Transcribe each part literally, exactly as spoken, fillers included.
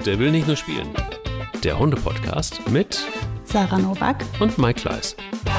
Der will nicht nur spielen. Der Hunde-Podcast mit Sarah Nowak und Mike Kleiss.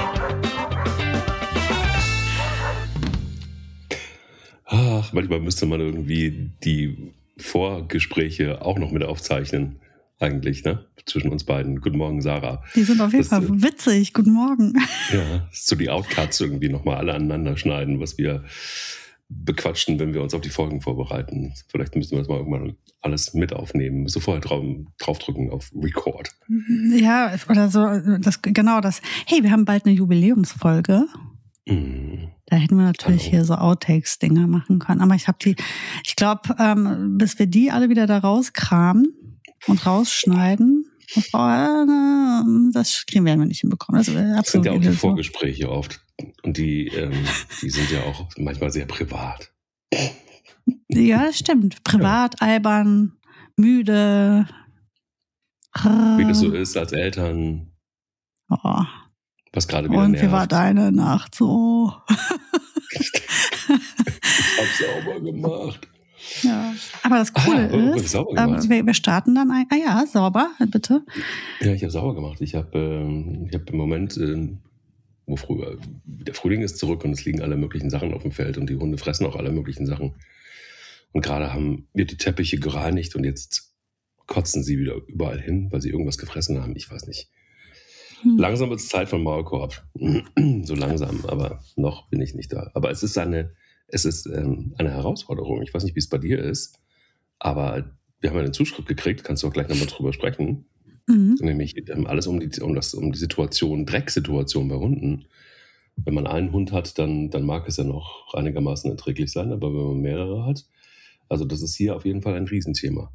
Ach, manchmal müsste man irgendwie die Vorgespräche auch noch mit aufzeichnen. Eigentlich, ne? Zwischen uns beiden. Guten Morgen, Sarah. Die sind auf jeden das, Fall äh, witzig. Guten Morgen. Ja, so die Outcuts irgendwie nochmal alle aneinander schneiden, was wir bequatschen, wenn wir uns auf die Folgen vorbereiten. Vielleicht müssen wir das mal irgendwann alles mit aufnehmen. Müssen wir vorher drauf, draufdrücken auf Record. Ja, oder so. Das, genau das. Hey, wir haben bald eine Jubiläumsfolge. Mm. Da hätten wir natürlich Hallo. hier so Outtakes-Dinger machen können. Aber ich habe die, ich glaube, ähm, bis wir die alle wieder da rauskramen und rausschneiden, das, äh, das kriegen wir nicht hinbekommen. Das, äh, Das sind ja auch die so. Vorgespräche oft. Und die, ähm, die sind ja auch manchmal sehr privat. Ja, das stimmt. Privat, ja. Albern, müde. Wie das so ist als Eltern. Oh. Was gerade wieder Und nervt. wie war deine Nacht so? Ich hab's sauber gemacht. Ja, aber das Coole ah, ist, sauber äh, gemacht. wir, wir starten dann ein. Ah ja, sauber, bitte. Ja, ich habe sauber gemacht. Ich habe ähm, ich hab im Moment, ähm, wo früher, der Frühling ist zurück und es liegen alle möglichen Sachen auf dem Feld und die Hunde fressen auch alle möglichen Sachen. Und gerade haben wir die Teppiche gereinigt und jetzt kotzen sie wieder überall hin, weil sie irgendwas gefressen haben. Ich weiß nicht. Hm. Langsam wird es Zeit für den Maulkorb. So langsam, aber noch bin ich nicht da. Aber es ist eine, es ist ähm, eine Herausforderung. Ich weiß nicht, wie es bei dir ist, aber wir haben eine Zuschrift gekriegt, kannst du auch gleich nochmal drüber sprechen. Mhm. Nämlich ähm, alles um die, um, das, um die Situation, Drecksituation bei Hunden. Wenn man einen Hund hat, dann, dann mag es ja noch einigermaßen erträglich sein, aber wenn man mehrere hat, also das ist hier auf jeden Fall ein Riesenthema.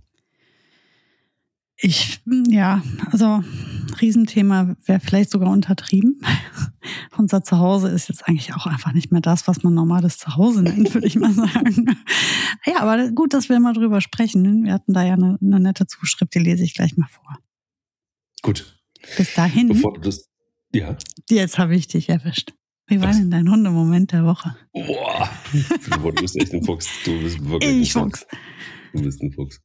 Ich, ja, also Riesenthema wäre vielleicht sogar untertrieben. Unser Zuhause ist jetzt eigentlich auch einfach nicht mehr das, was man normales Zuhause nennt, würde ich mal sagen. Ja, aber gut, dass wir mal drüber sprechen. Wir hatten da ja eine, eine nette Zuschrift, die lese ich gleich mal vor. Gut. Bis dahin. Bevor du das, ja. Jetzt habe ich dich erwischt. Wie war denn dein Hundemoment der Woche? Boah, du bist echt ein Fuchs. Du bist wirklich ich ein Fuchs. Fuchs. Du bist ein Fuchs.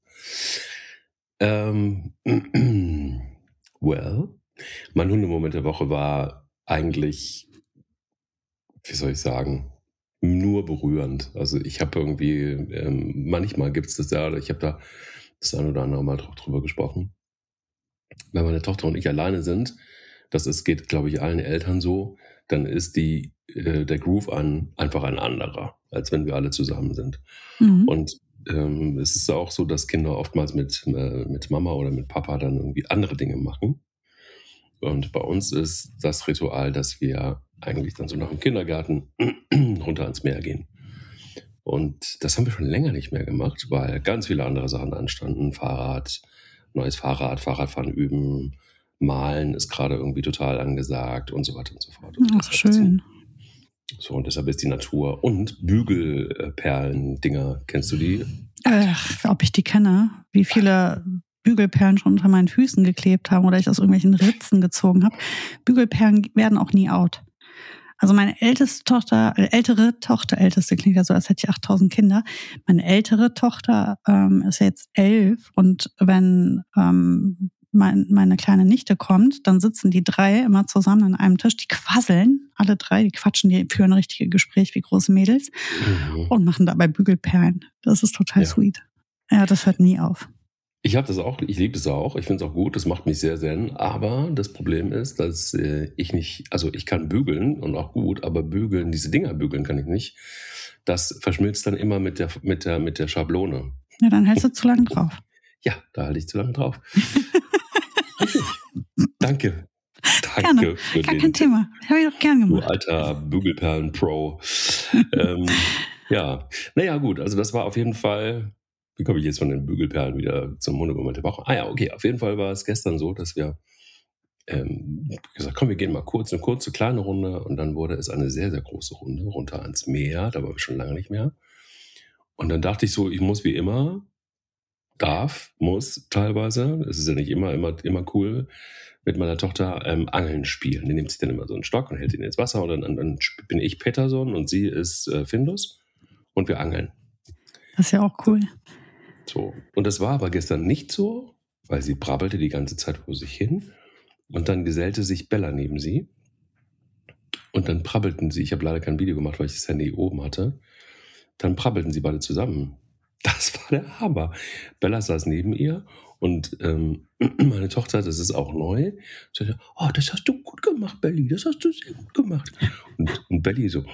Ähm, well, mein Hundemoment der Woche war eigentlich, wie soll ich sagen, nur berührend. Also ich habe irgendwie, ähm, manchmal gibt es das ja, ich habe da das ein oder andere Mal drüber gesprochen. Wenn meine Tochter und ich alleine sind, das ist, geht, glaube ich, allen Eltern so, dann ist die, äh, der Groove an, einfach ein anderer, als wenn wir alle zusammen sind. Mhm. Und ähm, es ist auch so, dass Kinder oftmals mit, äh, mit Mama oder mit Papa dann irgendwie andere Dinge machen. Und bei uns ist das Ritual, dass wir eigentlich dann so nach dem Kindergarten runter ans Meer gehen. Und das haben wir schon länger nicht mehr gemacht, weil ganz viele andere Sachen anstanden. Fahrrad, neues Fahrrad, Fahrradfahren üben, Malen ist gerade irgendwie total angesagt und so weiter und so fort. Und Ach, schön. So, und deshalb ist die Natur und Bügelperlen-Dinger, kennst du die? Ach, ob ich die kenne, wie viele Bügelperlen schon unter meinen Füßen geklebt haben oder ich aus irgendwelchen Ritzen gezogen habe. Bügelperlen werden auch nie out. Also meine älteste Tochter, äh, ältere Tochter, älteste klingt ja so, als hätte ich achttausend Kinder. Meine ältere Tochter ähm, ist jetzt elf und wenn ähm, mein, meine kleine Nichte kommt, dann sitzen die drei immer zusammen an einem Tisch, die quasseln, alle drei, die quatschen, die führen ein richtiges Gespräch wie große Mädels mhm. und machen dabei Bügelperlen. Das ist total ja. sweet. Ja, das hört nie auf. Ich habe das auch, ich liebe das auch, ich finde es auch gut, das macht mich sehr zen, aber das Problem ist, dass äh, ich nicht, also ich kann bügeln und auch gut, aber bügeln, diese Dinger bügeln kann ich nicht. Das verschmilzt dann immer mit der, mit der, mit der Schablone. Ja, dann hältst du zu lange drauf. Ja, da halte ich zu lange drauf. Danke. Danke. Gerne. Für Gar den, kein Thema. Habe ich doch gern gemacht. Du alter Bügelperlen-Pro. ähm, ja, naja, gut. Also das war auf jeden Fall, wie komme ich jetzt von den Bügelperlen wieder zum Hundemoment der Woche? Ah ja, okay. Auf jeden Fall war es gestern so, dass wir ähm, gesagt, komm, wir gehen mal kurz, eine kurze, kleine Runde. Und dann wurde es eine sehr, sehr große Runde runter ans Meer. Da waren wir schon lange nicht mehr. Und dann dachte ich so, ich muss wie immer, darf, muss teilweise, es ist ja nicht immer, immer, immer cool, mit meiner Tochter ähm, Angeln spielen. Die nimmt sich dann immer so einen Stock und hält ihn ins Wasser und dann, dann bin ich Peterson und sie ist äh, Findus und wir angeln. Das ist ja auch cool. So. Und das war aber gestern nicht so, weil sie brabbelte die ganze Zeit vor sich hin. Und dann gesellte sich Bella neben sie. Und dann prabbelten sie. Ich habe leider kein Video gemacht, weil ich das Handy oben hatte. Dann prabbelten sie beide zusammen. Das war der Hammer. Bella saß neben ihr und ähm, meine Tochter, das ist auch neu, sagte, oh, das hast du gut gemacht, Belly, das hast du sehr gut gemacht. Und, und Belly so,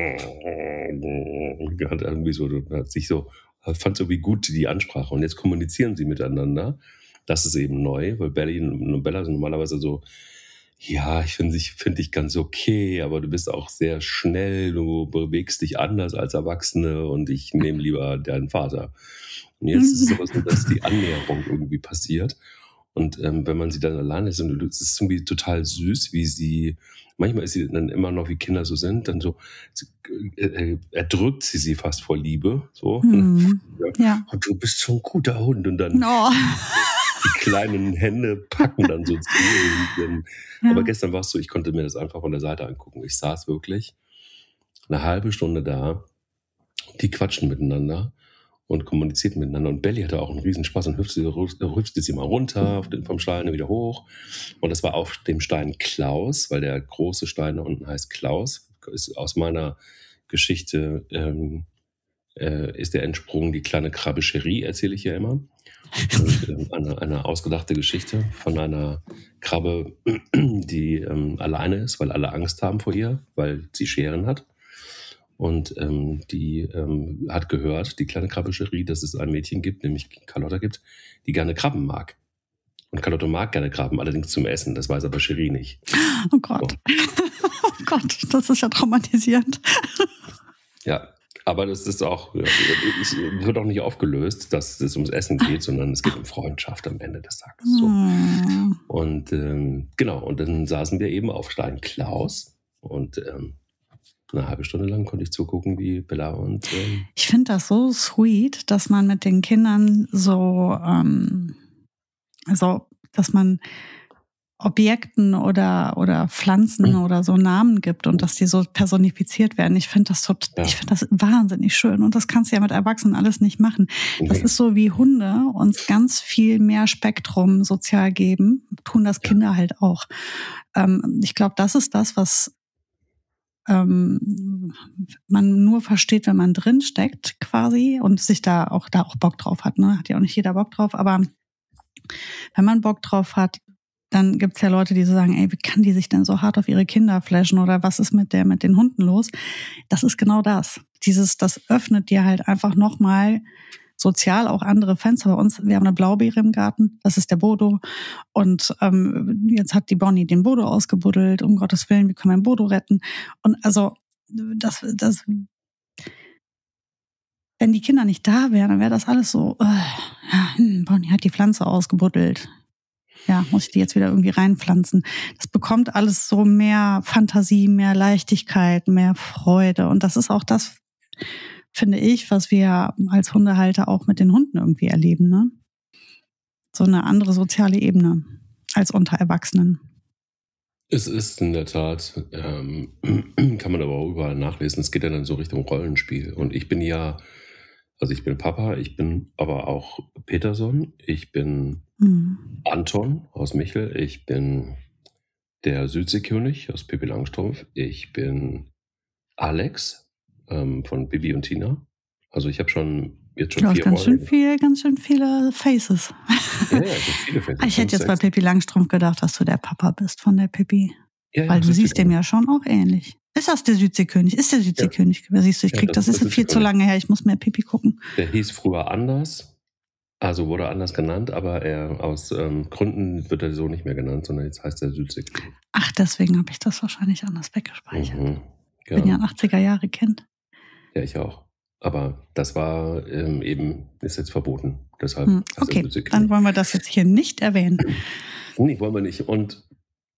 hat irgendwie so, hat sich so, fand so wie gut die Ansprache. Und jetzt kommunizieren sie miteinander. Das ist eben neu, weil Belly und Bella sind normalerweise so, ja, ich finde dich, find dich ganz okay, aber du bist auch sehr schnell, du bewegst dich anders als Erwachsene und ich nehme lieber deinen Vater. Und jetzt ist es aber so, dass die Annäherung irgendwie passiert. Und ähm, wenn man sie dann alleine ist, und es ist irgendwie total süß, wie sie, manchmal ist sie dann immer noch, wie Kinder so sind, dann so, äh, erdrückt sie sie fast vor Liebe. So. Hm, ja. Und du bist so ein guter Hund. Und dann Oh. die kleinen Hände packen dann so zu. Und, Ja. aber gestern war es so, ich konnte mir das einfach von der Seite angucken. Ich saß wirklich eine halbe Stunde da, die quatschen miteinander und kommunizieren miteinander. Und Belly hatte auch einen Riesenspaß und hüpfte, hüpfte sie mal runter auf den, vom Stein wieder hoch. Und das war auf dem Stein Klaus, weil der große Stein da unten heißt Klaus. Ist aus meiner Geschichte ähm, äh, ist der entsprungen, die kleine Krabbe Cherie, erzähle ich ja immer. Und, ähm, eine, eine ausgedachte Geschichte von einer Krabbe, die ähm, alleine ist, weil alle Angst haben vor ihr, weil sie Scheren hat. Und ähm, die ähm, hat gehört, die kleine Krabbe Cherie, dass es ein Mädchen gibt, nämlich Carlotta gibt, die gerne Krabben mag. Und Carlotta mag gerne Krabben, allerdings zum Essen. Das weiß aber Cherie nicht. Oh Gott. Oh Gott, das ist ja traumatisierend. Ja, aber das ist auch, es wird auch nicht aufgelöst, dass es ums Essen geht, sondern es geht um Freundschaft am Ende des Tages. So. Hm. Und ähm, genau, und dann saßen wir eben auf Stein Klaus und ähm, eine halbe Stunde lang konnte ich zugucken, wie Bella und... Ähm, Ich finde das so sweet, dass man mit den Kindern so, ähm, also, dass man Objekten oder, oder Pflanzen oder so Namen gibt und dass die so personifiziert werden. Ich finde das so, Ja. ich finde das wahnsinnig schön und das kannst du ja mit Erwachsenen alles nicht machen. Das nee. ist so wie Hunde uns ganz viel mehr Spektrum sozial geben, tun das Ja. Kinder halt auch. Ähm, ich glaube, das ist das, was ähm, man nur versteht, wenn man drin steckt quasi und sich da auch da auch Bock drauf hat. Ne? Hat ja auch nicht jeder Bock drauf, aber wenn man Bock drauf hat, dann gibt's ja Leute, die so sagen, ey, wie kann die sich denn so hart auf ihre Kinder flashen oder was ist mit der, mit den Hunden los? Das ist genau das. Dieses, das öffnet dir halt einfach nochmal sozial auch andere Fenster. Bei uns, wir haben eine Blaubeere im Garten, das ist der Bodo. Und ähm, jetzt hat die Bonnie den Bodo ausgebuddelt, um Gottes Willen, wie können wir den Bodo retten? Und also, das, das, wenn die Kinder nicht da wären, dann wäre das alles so, äh, ja, hm, Bonnie hat die Pflanze ausgebuddelt. Ja, muss ich die jetzt wieder irgendwie reinpflanzen. Das bekommt alles so mehr Fantasie, mehr Leichtigkeit, mehr Freude. Und das ist auch das, finde ich, was wir als Hundehalter auch mit den Hunden irgendwie erleben, ne? So eine andere soziale Ebene als unter Erwachsenen. Es ist in der Tat, ähm, kann man aber auch überall nachlesen, es geht ja dann so Richtung Rollenspiel. Und ich bin ja, also ich bin Papa, ich bin aber auch Peterson, ich bin Mhm. Anton aus Michel, ich bin der Südseekönig aus Pippi Langstrumpf, ich bin Alex ähm, von Bibi und Tina. Also ich habe schon jetzt schon Du hast vier ganz schön Rollen. viel, ganz schön viele Faces. Ja, ja, ich habe viele Fans. Ich hätte jetzt bei Pippi Langstrumpf gedacht, dass du der Papa bist von der Pippi. ja, ja, Weil du das siehst dem ja schon auch ähnlich. Ist das der Südseekönig? Ist der Südseekönig? Ja. Siehst du, ich Ja, krieg, das das, ist ist der viel zu Südseekönig. lange her, ich muss mehr Pippi gucken. Der hieß früher anders, also wurde anders genannt, aber er aus ähm, Gründen wird er so nicht mehr genannt, sondern jetzt heißt er Südseekönig. Ach, deswegen habe ich das wahrscheinlich anders weggespeichert. Mhm, Ich bin ja genau. ein achtziger-Jahre-Kind. Ja, ich auch. Aber das war ähm, eben, ist jetzt verboten. Deshalb Hm, heißt er okay, Südseekönig. dann wollen wir das jetzt hier nicht erwähnen. Nee, wollen wir nicht. Und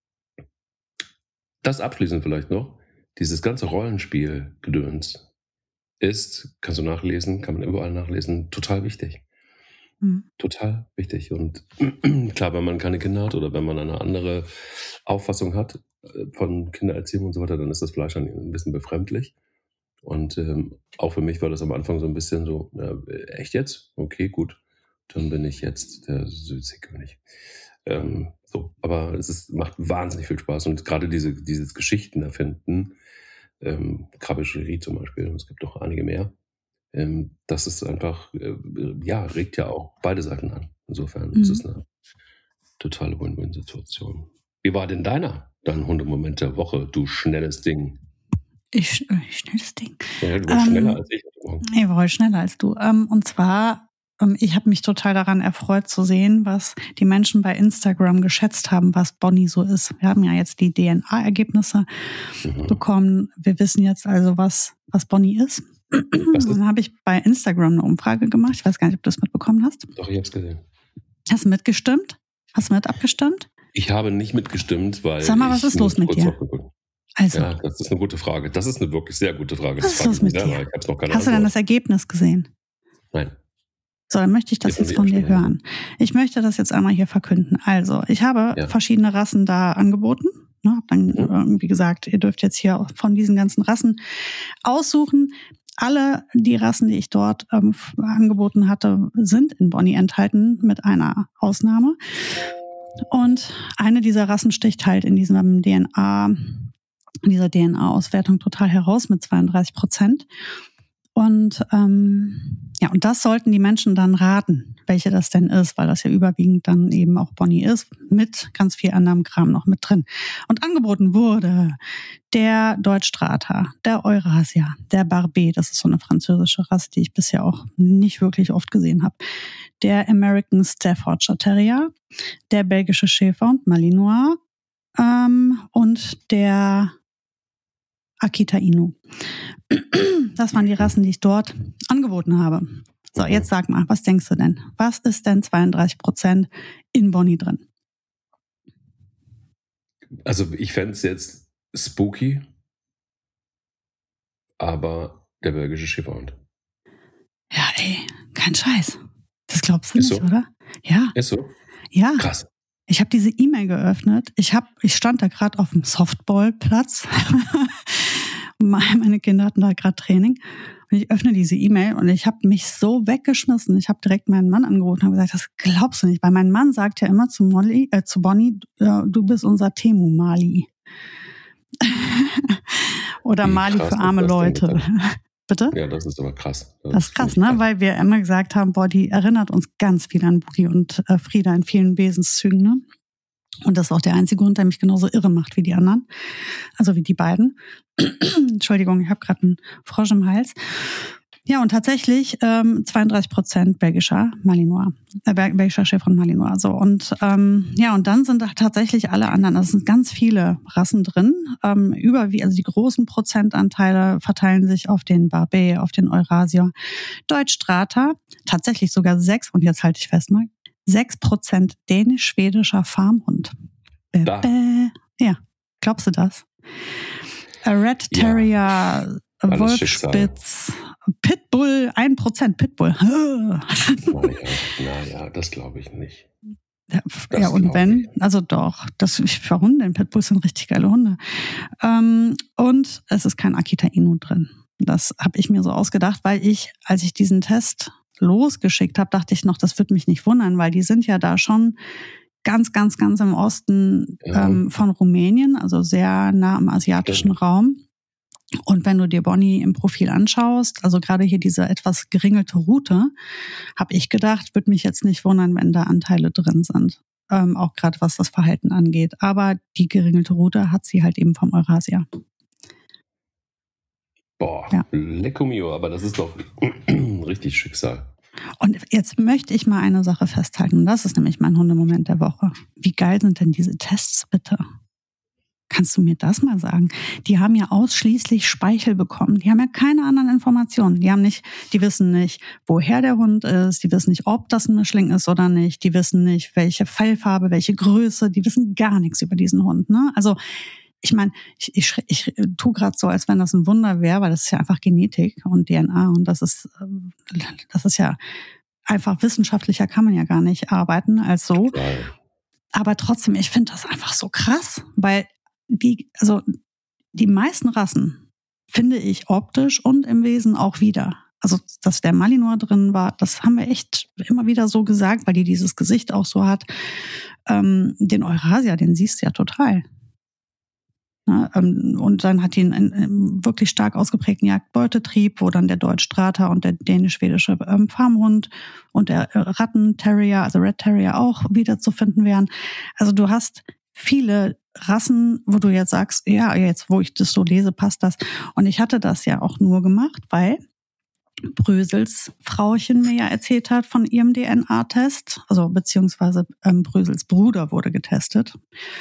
das abschließend vielleicht noch, dieses ganze Rollenspiel-Gedöns ist, kannst du nachlesen, kann man überall nachlesen, total wichtig. Hm. Total wichtig. Und klar, wenn man keine Kinder hat oder wenn man eine andere Auffassung hat äh, von Kindererziehung und so weiter, dann ist das vielleicht schon ein bisschen befremdlich. Und ähm, auch für mich war das am Anfang so ein bisschen so, äh, echt jetzt? Okay, gut. dann bin ich jetzt der Südseekönig. Ähm, so, aber es ist, macht wahnsinnig viel Spaß und gerade diese, dieses Geschichten erfinden, ähm, Krabbescherie zum Beispiel, und es gibt auch einige mehr, ähm, das ist einfach, äh, ja, regt ja auch beide Seiten an. Insofern Mhm. ist es eine totale Win-Win-Situation. Wie war denn deiner, dein Hundemoment der Woche, du schnelles Ding? Ich, ich schnelles Ding. Ja, du warst Ähm, schneller als ich. Ich war heute schneller als du. Ähm, und zwar, ähm, ich habe mich total daran erfreut zu sehen, was die Menschen bei Instagram geschätzt haben, was Bonnie so ist. Wir haben ja jetzt die D N A-Ergebnisse Mhm. bekommen. Wir wissen jetzt also, was, was Bonnie ist. Was ist- Dann habe ich bei Instagram eine Umfrage gemacht. Ich weiß gar nicht, ob du das mitbekommen hast. Doch, ich hab's gesehen. Hast du mitgestimmt? Hast du mit abgestimmt? Ich habe nicht mitgestimmt, weil Sag mal, was ich ist los nur mit kurz dir? aufgeguckt. Also, Ja, das ist eine gute Frage. Das ist eine wirklich sehr gute Frage. was ist frage los ich mich mit selber. dir? Ich hab's noch keine Hast du denn das Antwort. Ergebnis gesehen? Nein. So, dann möchte ich das Jetzt jetzt muss ich von dir abstimmen. hören. Ich möchte das jetzt einmal hier verkünden. Also, ich habe Ja. verschiedene Rassen da angeboten. Ne, hab dann Mhm. irgendwie gesagt, ihr dürft jetzt hier von diesen ganzen Rassen aussuchen. Alle die Rassen, die ich dort ähm, f- angeboten hatte, sind in Bonnie enthalten, mit einer Ausnahme. Und eine dieser Rassen sticht halt in diesem D N A, in dieser D N A-Auswertung total heraus mit zweiunddreißig Prozent. Und ähm, ja, und das sollten die Menschen dann raten, welche das denn ist, weil das ja überwiegend dann eben auch Bonnie ist, mit ganz viel anderem Kram noch mit drin. Und angeboten wurde der Deutschstrata, der Eurasia, der Barbet, das ist so eine französische Rasse, die ich bisher auch nicht wirklich oft gesehen habe, der American Staffordshire Terrier, der belgische Schäfer und Malinois ähm, und der Akita Inu. Das waren die Rassen, die ich dort angeboten habe. So, Mhm. jetzt sag mal, was denkst du denn? Was ist denn zweiunddreißig Prozent in Bonnie drin? Also ich fände es jetzt spooky, aber der belgische Schäferhund. Ja, ey, kein Scheiß. Das glaubst du Ist nicht, so? oder? Ja, Ist so? ja. Krass. Ich habe diese E-Mail geöffnet. Ich hab, ich stand da gerade auf dem Softballplatz. Meine Kinder hatten da gerade Training. Und ich öffne diese E-Mail und ich habe mich so weggeschmissen. Ich habe direkt meinen Mann angerufen und gesagt, das glaubst du nicht. Weil mein Mann sagt ja immer zu Molly, äh, zu Bonnie, äh, du bist unser Temu Mali. Oder Wie Mali krass für ist arme das denn Leute. bitte? Bitte? Ja, das ist aber krass. Das ist krass, finde ne? ich Weil wir immer gesagt haben, boah, die erinnert uns ganz viel an Boogie und äh, Frieda in vielen Wesenszügen, ne? Und das ist auch der einzige Hund, der mich genauso irre macht wie die anderen. Also wie die beiden. Entschuldigung, ich habe gerade einen Frosch im Hals. Ja, und tatsächlich ähm, zweiunddreißig Prozent belgischer Malinois, äh, belgischer Schäfer und Malinois. So, und ähm, ja, und dann sind da tatsächlich alle anderen, also es sind ganz viele Rassen drin. Ähm, über wie, also die großen Prozentanteile verteilen sich auf den Barbet, auf den Eurasier, Deutschstrata, tatsächlich sogar sechs, und jetzt halte ich fest mal, sechs Prozent dänisch-schwedischer Farmhund. Bäh, Da. bäh. Ja, glaubst du das? A Red Ja. Terrier, Alles Schicksal. Wolfspitz, Pitbull, ein Prozent Pitbull. Naja, naja, das glaube ich nicht. Ja, Das ja, und glaub wenn, ich. also doch, das für Hunde, in Pitbulls sind richtig geile Hunde. Ähm, und es ist kein Akita Inu drin. Das habe ich mir so ausgedacht, weil ich, als ich diesen Test losgeschickt habe, dachte ich noch, das wird mich nicht wundern, weil die sind ja da schon ganz, ganz, ganz im Osten Ja. ähm, von Rumänien, also sehr nah am asiatischen Stimmt. Raum. Und wenn du dir Bonnie im Profil anschaust, also gerade hier diese etwas geringelte Route, habe ich gedacht, würde mich jetzt nicht wundern, wenn da Anteile drin sind. Ähm, auch gerade was das Verhalten angeht. Aber die geringelte Route hat sie halt eben vom Eurasia. Boah, Ja. lecco mio, aber das ist doch richtig Schicksal. Und jetzt möchte ich mal eine Sache festhalten. Und das ist nämlich mein Hundemoment der Woche. Wie geil sind denn diese Tests bitte? Kannst du mir das mal sagen? Die haben ja ausschließlich Speichel bekommen. Die haben ja keine anderen Informationen. Die haben nicht, die wissen nicht, woher der Hund ist. Die wissen nicht, ob das ein Mischling ist oder nicht. Die wissen nicht, welche Fellfarbe, welche Größe. Die wissen gar nichts über diesen Hund, ne? Also, ich meine, ich, ich, ich tue gerade so, als wenn das ein Wunder wäre, weil das ist ja einfach Genetik und D N A und das ist, das ist ja einfach wissenschaftlicher kann man ja gar nicht arbeiten als so. Geil. Aber trotzdem, ich finde das einfach so krass, weil die, also die meisten Rassen finde ich optisch und im Wesen auch wieder. Also, dass der Malinois drin war, das haben wir echt immer wieder so gesagt, weil die dieses Gesicht auch so hat. Ähm, den Eurasier, den siehst du ja total. Na, ähm, und dann hat die einen, einen wirklich stark ausgeprägten Jagdbeutetrieb, wo dann der Deutschstrater und der dänisch-schwedische ähm, Farmhund und der äh, Rattenterrier, also Red Terrier auch wieder zu finden wären. Also du hast viele Rassen, wo du jetzt sagst, ja, jetzt wo ich das so lese, passt das. Und ich hatte das ja auch nur gemacht, weil Brösels Frauchen mir ja erzählt hat von ihrem D N A-Test, also beziehungsweise ähm, Brösels Bruder wurde getestet.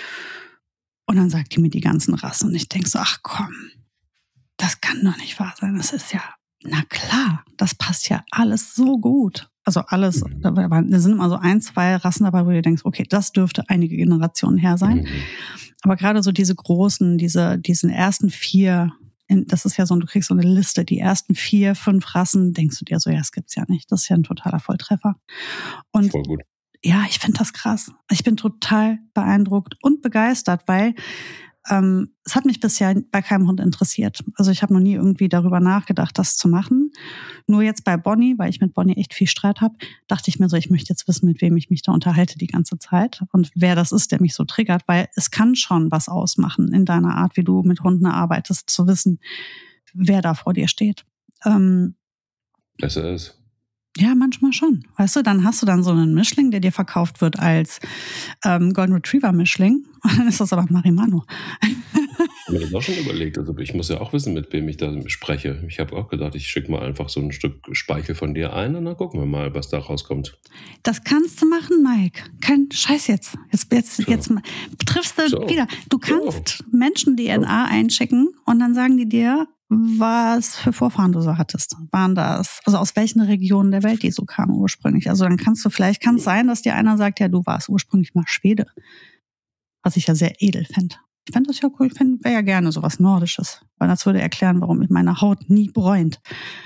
Und dann sagt die mir die ganzen Rassen und ich denke so, ach komm, das kann doch nicht wahr sein. Das ist ja, na klar, das passt ja alles so gut. Also alles, da sind immer so ein, zwei Rassen dabei, wo du denkst, okay, das dürfte einige Generationen her sein. Mhm. Aber gerade so diese großen, diese, diesen ersten vier, das ist ja so, du kriegst so eine Liste, die ersten vier, fünf Rassen, denkst du dir so, ja, das gibt's ja nicht. Das ist ja ein totaler Volltreffer. Und voll gut. Ja, ich finde das krass. Ich bin total beeindruckt und begeistert, weil ähm, es hat mich bisher bei keinem Hund interessiert. Also ich habe noch nie irgendwie darüber nachgedacht, das zu machen. Nur jetzt bei Bonnie, weil ich mit Bonnie echt viel Streit habe, dachte ich mir so, ich möchte jetzt wissen, mit wem ich mich da unterhalte die ganze Zeit und wer das ist, der mich so triggert, weil es kann schon was ausmachen in deiner Art, wie du mit Hunden arbeitest, zu wissen, wer da vor dir steht. Ähm, Besser ist. Ja, manchmal schon. Weißt du, dann hast du dann so einen Mischling, der dir verkauft wird als ähm, Golden Retriever Mischling. Und dann ist das aber ein Marimano. Ich habe mir das auch schon überlegt. Also ich muss ja auch wissen, mit wem ich da spreche. Ich habe auch gedacht, ich schicke mal einfach so ein Stück Speichel von dir ein und dann gucken wir mal, was da rauskommt. Das kannst du machen, Mike. Kein Scheiß jetzt. Jetzt, jetzt, so. jetzt triffst du so. wieder. Du kannst so. Menschen-D N A so. einschicken und dann sagen die dir, was für Vorfahren du so hattest. Waren das, also aus welchen Regionen der Welt die so kamen ursprünglich. Also dann kannst du, vielleicht kann es sein, dass dir einer sagt, ja, du warst ursprünglich mal Schwede. Was ich ja sehr edel fände. Ich fände das ja cool, ich wäre ja gerne sowas Nordisches. Weil das würde erklären, warum mich meine Haut nie bräunt.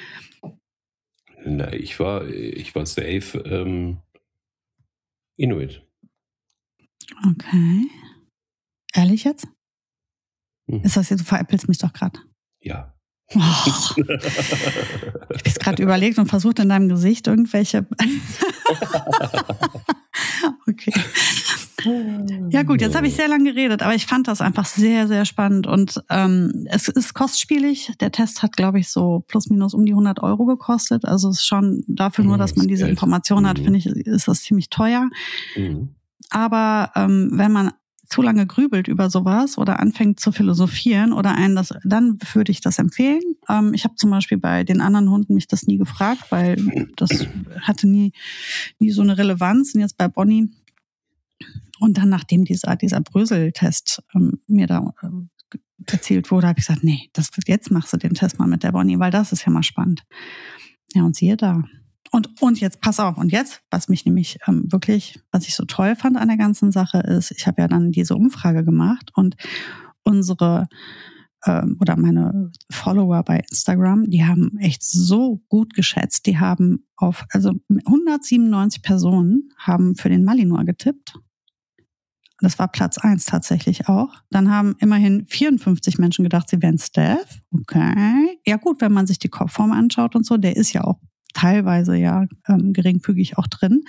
Na, ich war, ich war safe ähm, Inuit. Okay. Ehrlich jetzt? Hm. Ist das jetzt, du veräppelst mich doch gerade. Ja. Oh, ich habe jetzt gerade überlegt und versucht in deinem Gesicht irgendwelche. Okay. Ja gut, jetzt habe ich sehr lange geredet, aber ich fand das einfach sehr, sehr spannend und ähm, es ist kostspielig. Der Test hat, glaube ich, so plus minus um die hundert Euro gekostet. Also es ist schon dafür nur, dass man diese Information hat, finde ich, ist das ziemlich teuer. Mhm. Aber ähm, wenn man zu lange grübelt über sowas oder anfängt zu philosophieren oder einen das, dann würde ich das empfehlen. Ähm, ich habe zum Beispiel bei den anderen Hunden mich das nie gefragt, weil das hatte nie, nie so eine Relevanz. Und jetzt bei Bonnie und dann, nachdem dieser, dieser Brösel-Test ähm, mir da ähm, erzählt wurde, habe ich gesagt, nee, das, jetzt machst du den Test mal mit der Bonnie, weil das ist ja mal spannend. Ja, und siehe da. Und, und jetzt, pass auf, und jetzt, was mich nämlich ähm, wirklich, was ich so toll fand an der ganzen Sache ist, ich habe ja dann diese Umfrage gemacht und unsere ähm, oder meine Follower bei Instagram, die haben echt so gut geschätzt. Die haben auf, also hundertsiebenundneunzig Personen haben für den Malinois getippt. Das war Platz eins tatsächlich auch. Dann haben immerhin vierundfünfzig Menschen gedacht, sie wären Staff. Okay. Ja gut, wenn man sich die Kopfform anschaut und so, der ist ja auch teilweise ja ähm, geringfügig auch drin.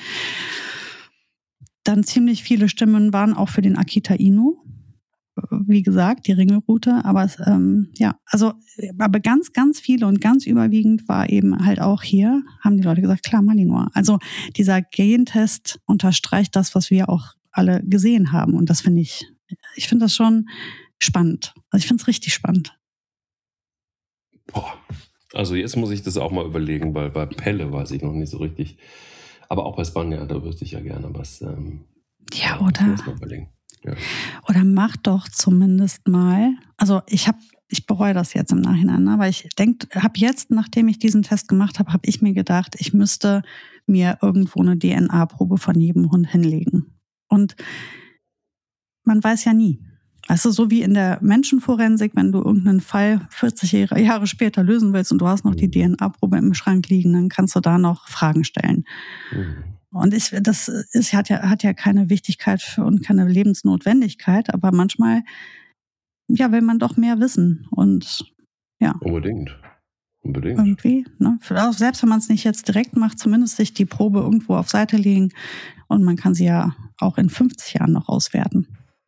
Dann ziemlich viele Stimmen waren auch für den Akita Inu. Wie gesagt, die Ringelrute. Aber es, ähm, ja, also, aber ganz, ganz viele und ganz überwiegend war eben halt auch hier, haben die Leute gesagt, klar, Malinois. Also dieser Gentest unterstreicht das, was wir auch alle gesehen haben. Und das finde ich, ich finde das schon spannend. Also ich finde es richtig spannend. Boah. Also jetzt muss ich das auch mal überlegen, weil bei Pelle weiß ich noch nicht so richtig. Aber auch bei Spanier, da wüsste ich ja gerne was. Ähm, ja, oder? Mal überlegen. Ja. Oder mach doch zumindest mal. Also ich habe, ich bereue das jetzt im Nachhinein, ne? Weil ich denke, habe jetzt, nachdem ich diesen Test gemacht habe, habe ich mir gedacht, ich müsste mir irgendwo eine D N A-Probe von jedem Hund hinlegen. Und man weiß ja nie. Weißt du, so wie in der Menschenforensik, wenn du irgendeinen Fall vierzig Jahre später lösen willst und du hast noch die D N A-Probe im Schrank liegen, dann kannst du da noch Fragen stellen. Mhm. Und ich, das ist, hat ja, hat ja keine Wichtigkeit für, und keine Lebensnotwendigkeit, aber manchmal, ja, will man doch mehr wissen und, ja. Unbedingt. Unbedingt. Irgendwie. Ne? Auch selbst wenn man es nicht jetzt direkt macht, zumindest sich die Probe irgendwo auf Seite legen und man kann sie ja auch in fünfzig Jahren noch auswerten.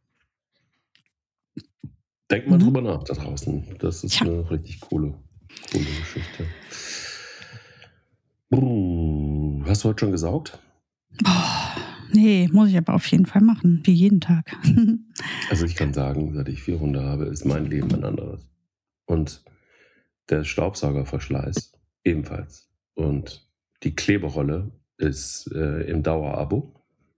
Denk mal Mhm. drüber nach da draußen. Das ist Tja. eine richtig coole, coole Geschichte. Bruh. Hast du heute schon gesaugt? Boah, nee, muss ich aber auf jeden Fall machen, wie jeden Tag. Also ich kann sagen, seit ich vier Hunde habe, ist mein Leben ein anderes. Und der Staubsaugerverschleiß ebenfalls. Und die Kleberolle ist äh, im Dauerabo.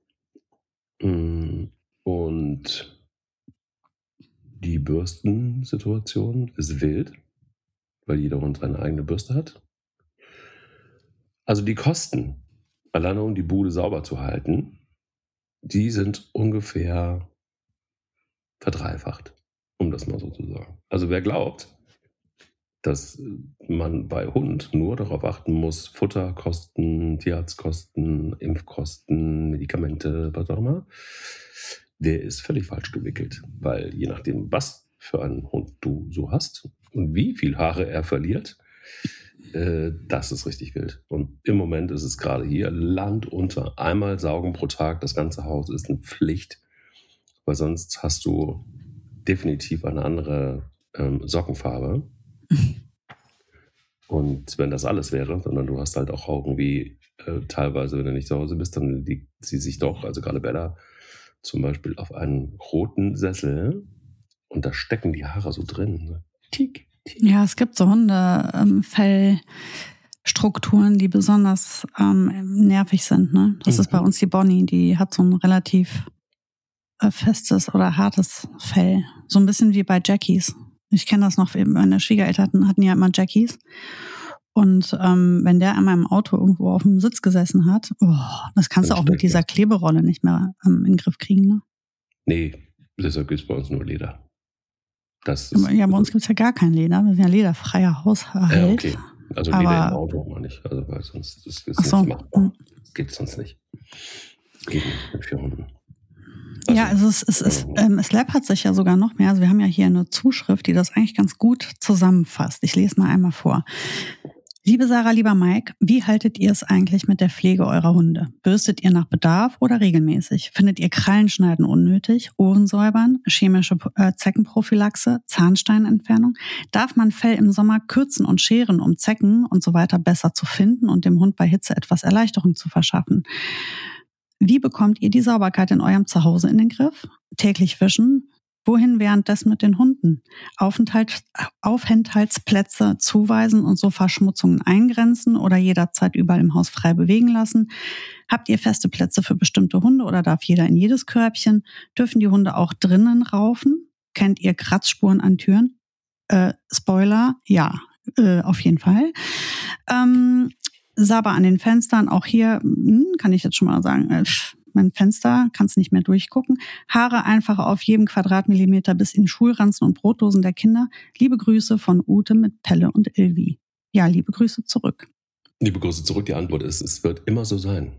Mm, Und die Bürstensituation ist wild, weil jeder Hund seine eigene Bürste hat. Also die Kosten, alleine um die Bude sauber zu halten, die sind ungefähr verdreifacht, um das mal so zu sagen. Also wer glaubt, dass man bei Hund nur darauf achten muss, Futterkosten, Tierarztkosten, Impfkosten, Medikamente, was auch immer, der ist völlig falsch gewickelt. Weil je nachdem, was für einen Hund du so hast und wie viel Haare er verliert, äh, das ist richtig wild. Und im Moment ist es gerade hier Land unter. Einmal saugen pro Tag, das ganze Haus ist eine Pflicht, weil sonst hast du definitiv eine andere ähm, Sockenfarbe. Und wenn das alles wäre, sondern du hast halt auch irgendwie äh, teilweise, wenn du nicht zu Hause bist, dann liegt sie sich doch, also gerade Bella, zum Beispiel auf einen roten Sessel und da stecken die Haare so drin. Ne? Tick, tick. Ja, es gibt so Hundefellstrukturen, die besonders ähm, nervig sind. Ne? Das Mhm. ist bei uns die Bonnie, die hat so ein relativ äh, festes oder hartes Fell. So ein bisschen wie bei Jackies. Ich kenne das noch, meine Schwiegereltern hatten ja immer Jackies. Und ähm, wenn der einmal im Auto irgendwo auf dem Sitz gesessen hat, oh, das kannst Dann du auch mit steckt dieser das. Kleberolle nicht mehr ähm, in den Griff kriegen. Ne? Nee, deshalb gibt es bei uns nur Leder. Das ist, Ja, bei uns gibt es ja gar kein Leder. Wir sind ja lederfreier Haushalt. Ja, okay. Also Leder Aber- im Auto meine ich. Also weil sonst ist es Ach so. nicht machbar. Das geht sonst nicht. Geht nicht mit vier Hunden. Ja, also es, es, es, ähm, es läppert sich ja sogar noch mehr. Also wir haben ja hier eine Zuschrift, die das eigentlich ganz gut zusammenfasst. Ich lese mal einmal vor. Liebe Sarah, lieber Mike, wie haltet ihr es eigentlich mit der Pflege eurer Hunde? Bürstet ihr nach Bedarf oder regelmäßig? Findet ihr Krallenschneiden unnötig, Ohrensäubern, chemische äh, Zeckenprophylaxe, Zahnsteinentfernung? Darf man Fell im Sommer kürzen und scheren, um Zecken und so weiter besser zu finden und dem Hund bei Hitze etwas Erleichterung zu verschaffen? Wie bekommt ihr die Sauberkeit in eurem Zuhause in den Griff? Täglich wischen? Wohin währenddessen mit den Hunden? Aufenthalt, Aufenthaltsplätze zuweisen und so Verschmutzungen eingrenzen oder jederzeit überall im Haus frei bewegen lassen? Habt ihr feste Plätze für bestimmte Hunde oder darf jeder in jedes Körbchen? Dürfen die Hunde auch drinnen raufen? Kennt ihr Kratzspuren an Türen? Äh, Spoiler, ja, äh, auf jeden Fall. Ähm, Sabber an den Fenstern, auch hier hm, kann ich jetzt schon mal sagen, äh, mein Fenster, kannst nicht mehr durchgucken. Haare einfach auf jedem Quadratmillimeter bis in Schulranzen und Brotdosen der Kinder. Liebe Grüße von Ute mit Pelle und Ilvi. Ja, liebe Grüße zurück. Liebe Grüße zurück. Die Antwort ist, es wird immer so sein.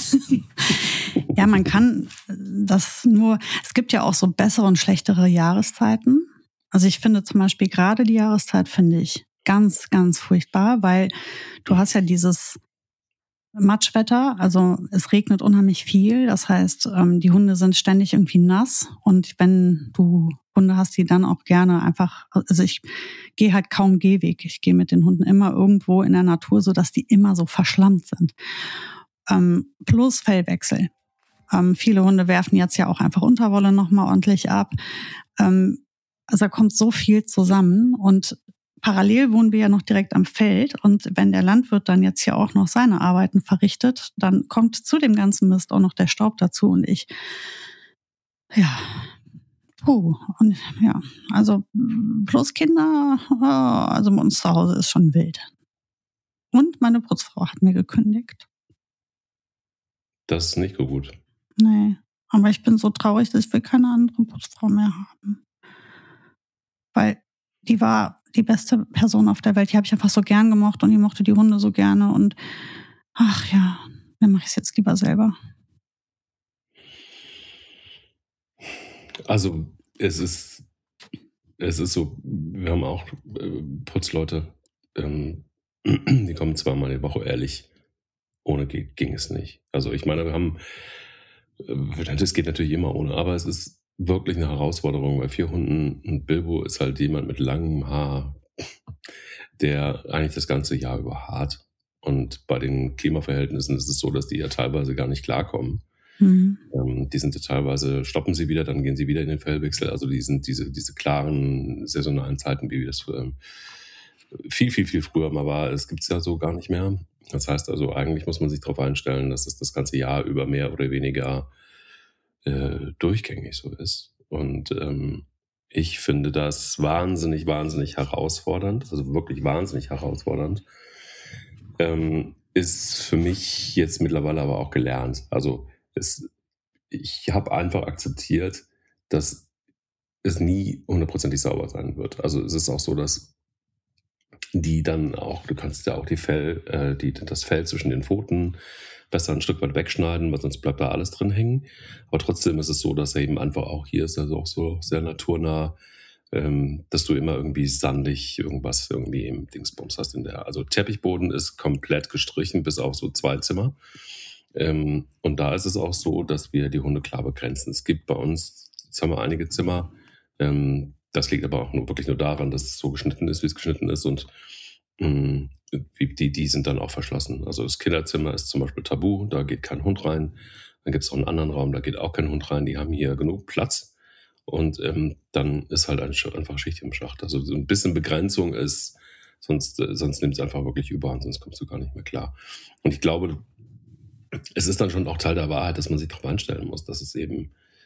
Ja, man kann das nur, es gibt ja auch so bessere und schlechtere Jahreszeiten. Also ich finde zum Beispiel gerade die Jahreszeit finde ich ganz, ganz furchtbar, weil du hast ja dieses Matschwetter, also es regnet unheimlich viel, das heißt, die Hunde sind ständig irgendwie nass und wenn du Hunde hast, die dann auch gerne einfach, also ich gehe halt kaum Gehweg, ich gehe mit den Hunden immer irgendwo in der Natur, sodass die immer so verschlammt sind. Ähm, plus Fellwechsel. Ähm, viele Hunde werfen jetzt ja auch einfach Unterwolle nochmal ordentlich ab. Ähm, also da kommt so viel zusammen und parallel wohnen wir ja noch direkt am Feld und wenn der Landwirt dann jetzt hier auch noch seine Arbeiten verrichtet, dann kommt zu dem ganzen Mist auch noch der Staub dazu und ich, ja, puh, und ja, also plus Kinder, also bei uns zu Hause ist schon wild. Und meine Putzfrau hat mir gekündigt. Das ist nicht so gut. Nee, aber ich bin so traurig, dass wir keine andere Putzfrau mehr haben. Weil die war die beste Person auf der Welt. Die habe ich einfach so gern gemocht und die mochte die Hunde so gerne. Und ach ja, dann mache ich es jetzt lieber selber. Also es ist, es ist so, wir haben auch äh, Putzleute, ähm, Die kommen zweimal die Woche, ehrlich. Ohne ging, ging es nicht. Also ich meine, wir haben, das geht natürlich immer ohne, aber es ist wirklich eine Herausforderung, bei vier Hunden, und Bilbo ist halt jemand mit langem Haar, der eigentlich das ganze Jahr über hart. Und bei den Klimaverhältnissen ist es so, dass die ja teilweise gar nicht klarkommen. Mhm. Ähm, die sind ja teilweise, stoppen sie wieder, dann gehen sie wieder in den Fellwechsel. Also die sind diese, diese klaren, saisonalen Zeiten, wie das ähm, viel, viel, viel früher mal war. Es gibt es ja so gar nicht mehr. Das heißt also, eigentlich muss man sich darauf einstellen, dass es das ganze Jahr über mehr oder weniger äh, durchgängig so ist. Und ähm, ich finde das wahnsinnig, wahnsinnig herausfordernd, also wirklich wahnsinnig herausfordernd. Ähm, ist für mich jetzt mittlerweile aber auch gelernt. Also es, ich habe einfach akzeptiert, dass es nie hundertprozentig sauber sein wird. Also es ist auch so, dass die dann auch, du kannst ja auch die Fell, äh, die, das Fell zwischen den Pfoten besser ein Stück weit wegschneiden, weil sonst bleibt da alles drin hängen. Aber trotzdem ist es so, dass er eben einfach auch hier ist, also auch so sehr naturnah, ähm, dass du immer irgendwie sandig irgendwas irgendwie im Dingsbums hast in der. Also Teppichboden ist komplett gestrichen, bis auf so zwei Zimmer. Ähm, und da ist es auch so, dass wir die Hunde klar begrenzen. Es gibt bei uns, jetzt haben wir einige Zimmer, ähm, das liegt aber auch nur, wirklich nur daran, dass es so geschnitten ist, wie es geschnitten ist, und mh, die, die sind dann auch verschlossen. Also das Kinderzimmer ist zum Beispiel tabu, da geht kein Hund rein. Dann gibt es auch einen anderen Raum, da geht auch kein Hund rein. Die haben hier genug Platz, und ähm, dann ist halt ein, einfach Schicht im Schacht. Also so ein bisschen Begrenzung ist, sonst, äh, sonst nimmt es einfach wirklich überhand, sonst kommst du gar nicht mehr klar. Und ich glaube, es ist dann schon auch Teil der Wahrheit, dass man sich darauf einstellen muss, dass es eben,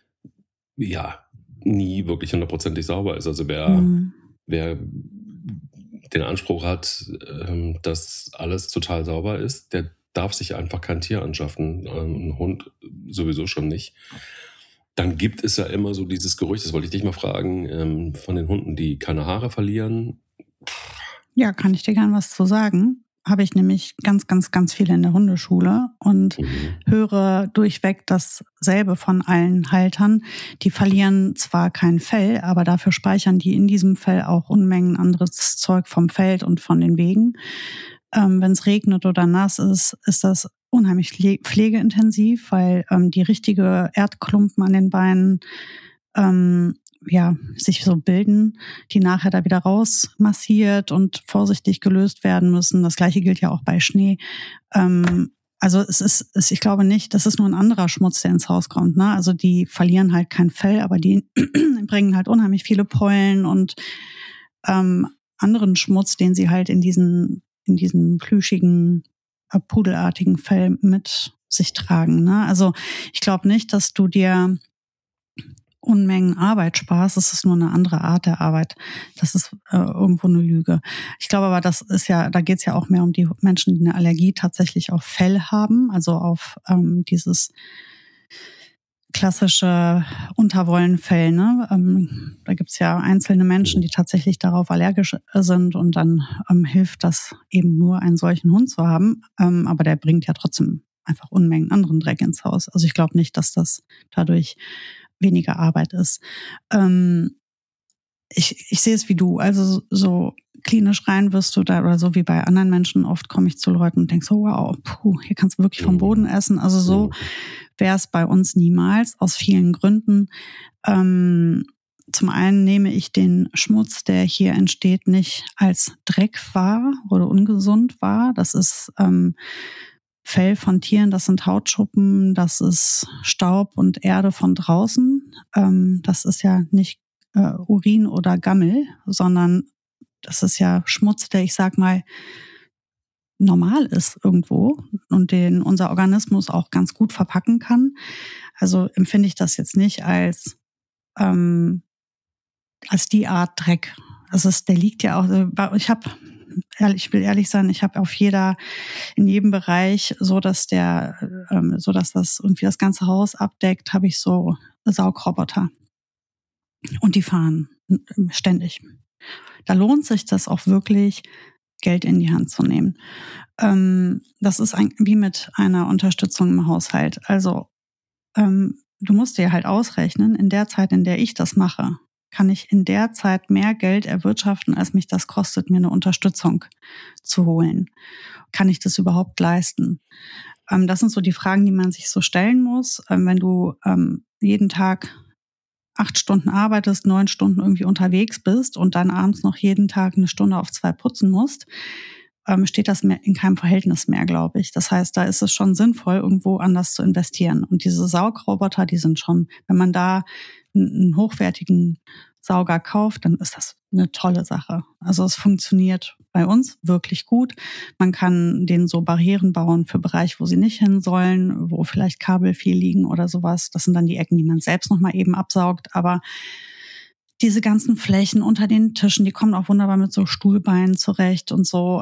ja, nie wirklich hundertprozentig sauber ist. Also wer, mhm. wer den Anspruch hat, ähm, dass alles total sauber ist, der darf sich einfach kein Tier anschaffen. Ähm, ein Hund sowieso schon nicht. Dann gibt es ja immer so dieses Gerücht, das wollte ich dich mal fragen, ähm, von den Hunden, die keine Haare verlieren. Ja, kann ich dir gern was zu sagen. Habe ich nämlich ganz, ganz, ganz viele in der Hundeschule und mhm. höre durchweg dasselbe von allen Haltern. Die verlieren zwar kein Fell, aber dafür speichern die in diesem Fell auch Unmengen anderes Zeug vom Feld und von den Wegen. Ähm, wenn es regnet oder nass ist, ist das unheimlich pflegeintensiv, weil ähm, die richtige Erdklumpen an den Beinen ähm, ja, sich so bilden, die nachher da wieder rausmassiert und vorsichtig gelöst werden müssen. Das Gleiche gilt ja auch bei Schnee. Ähm, also es ist, es, ich glaube nicht, das ist nur ein anderer Schmutz, der ins Haus kommt. Ne? Also die verlieren halt kein Fell, aber die bringen halt unheimlich viele Pollen und ähm, anderen Schmutz, den sie halt in diesen, in diesem plüschigen, äh, pudelartigen Fell mit sich tragen. Ne? Also ich glaube nicht, dass du dir Unmengen Arbeit sparst. Es ist nur eine andere Art der Arbeit. Das ist äh, irgendwo eine Lüge. Ich glaube aber, das ist ja, da geht es ja auch mehr um die Menschen, die eine Allergie tatsächlich auf Fell haben, also auf ähm, dieses klassische Unterwollenfell. Ne? Ähm, da gibt es ja einzelne Menschen, die tatsächlich darauf allergisch sind, und dann ähm, hilft das eben nur, einen solchen Hund zu haben. Ähm, aber der bringt ja trotzdem einfach Unmengen anderen Dreck ins Haus. Also ich glaube nicht, dass das dadurch weniger Arbeit ist. Ähm, ich, ich sehe es wie du, also so klinisch rein wirst du da, oder so wie bei anderen Menschen, oft komme ich zu Leuten und denke so, wow, puh, hier kannst du wirklich vom Boden essen. Also so wäre es bei uns niemals, aus vielen Gründen. Ähm, zum einen nehme ich den Schmutz, der hier entsteht, nicht als Dreck wahr oder ungesund wahr. Das ist ähm, Fell von Tieren, das sind Hautschuppen, das ist Staub und Erde von draußen. Ähm, das ist ja nicht äh, Urin oder Gammel, sondern das ist ja Schmutz, der, ich sag mal, normal ist irgendwo und den unser Organismus auch ganz gut verpacken kann. Also empfinde ich das jetzt nicht als, ähm, als die Art Dreck. Also es, der liegt ja auch, ich habe ich will ehrlich sein, ich habe auf jeder, in jedem Bereich, so dass der, ähm, so dass das irgendwie das ganze Haus abdeckt, habe ich so Saugroboter. Und die fahren ständig. Da lohnt sich das auch wirklich, Geld in die Hand zu nehmen. Ähm, das ist ein, wie mit einer Unterstützung im Haushalt. Also ähm, du musst dir halt ausrechnen, in der Zeit, in der ich das mache, kann ich in der Zeit mehr Geld erwirtschaften, als mich das kostet, mir eine Unterstützung zu holen? Kann ich das überhaupt leisten? Ähm, das sind so die Fragen, die man sich so stellen muss. Ähm, wenn du ähm, jeden Tag acht Stunden arbeitest, neun Stunden irgendwie unterwegs bist und dann abends noch jeden Tag eine Stunde auf zwei putzen musst, ähm, steht das mehr in keinem Verhältnis mehr, glaube ich. Das heißt, da ist es schon sinnvoll, irgendwo anders zu investieren. Und diese Saugroboter, die sind schon, wenn man da einen, einen hochwertigen Sauger kauft, dann ist das eine tolle Sache. Also es funktioniert bei uns wirklich gut. Man kann denen so Barrieren bauen für Bereiche, wo sie nicht hin sollen, wo vielleicht Kabel viel liegen oder sowas. Das sind dann die Ecken, die man selbst nochmal eben absaugt. Aber diese ganzen Flächen unter den Tischen, die kommen auch wunderbar mit so Stuhlbeinen zurecht und so.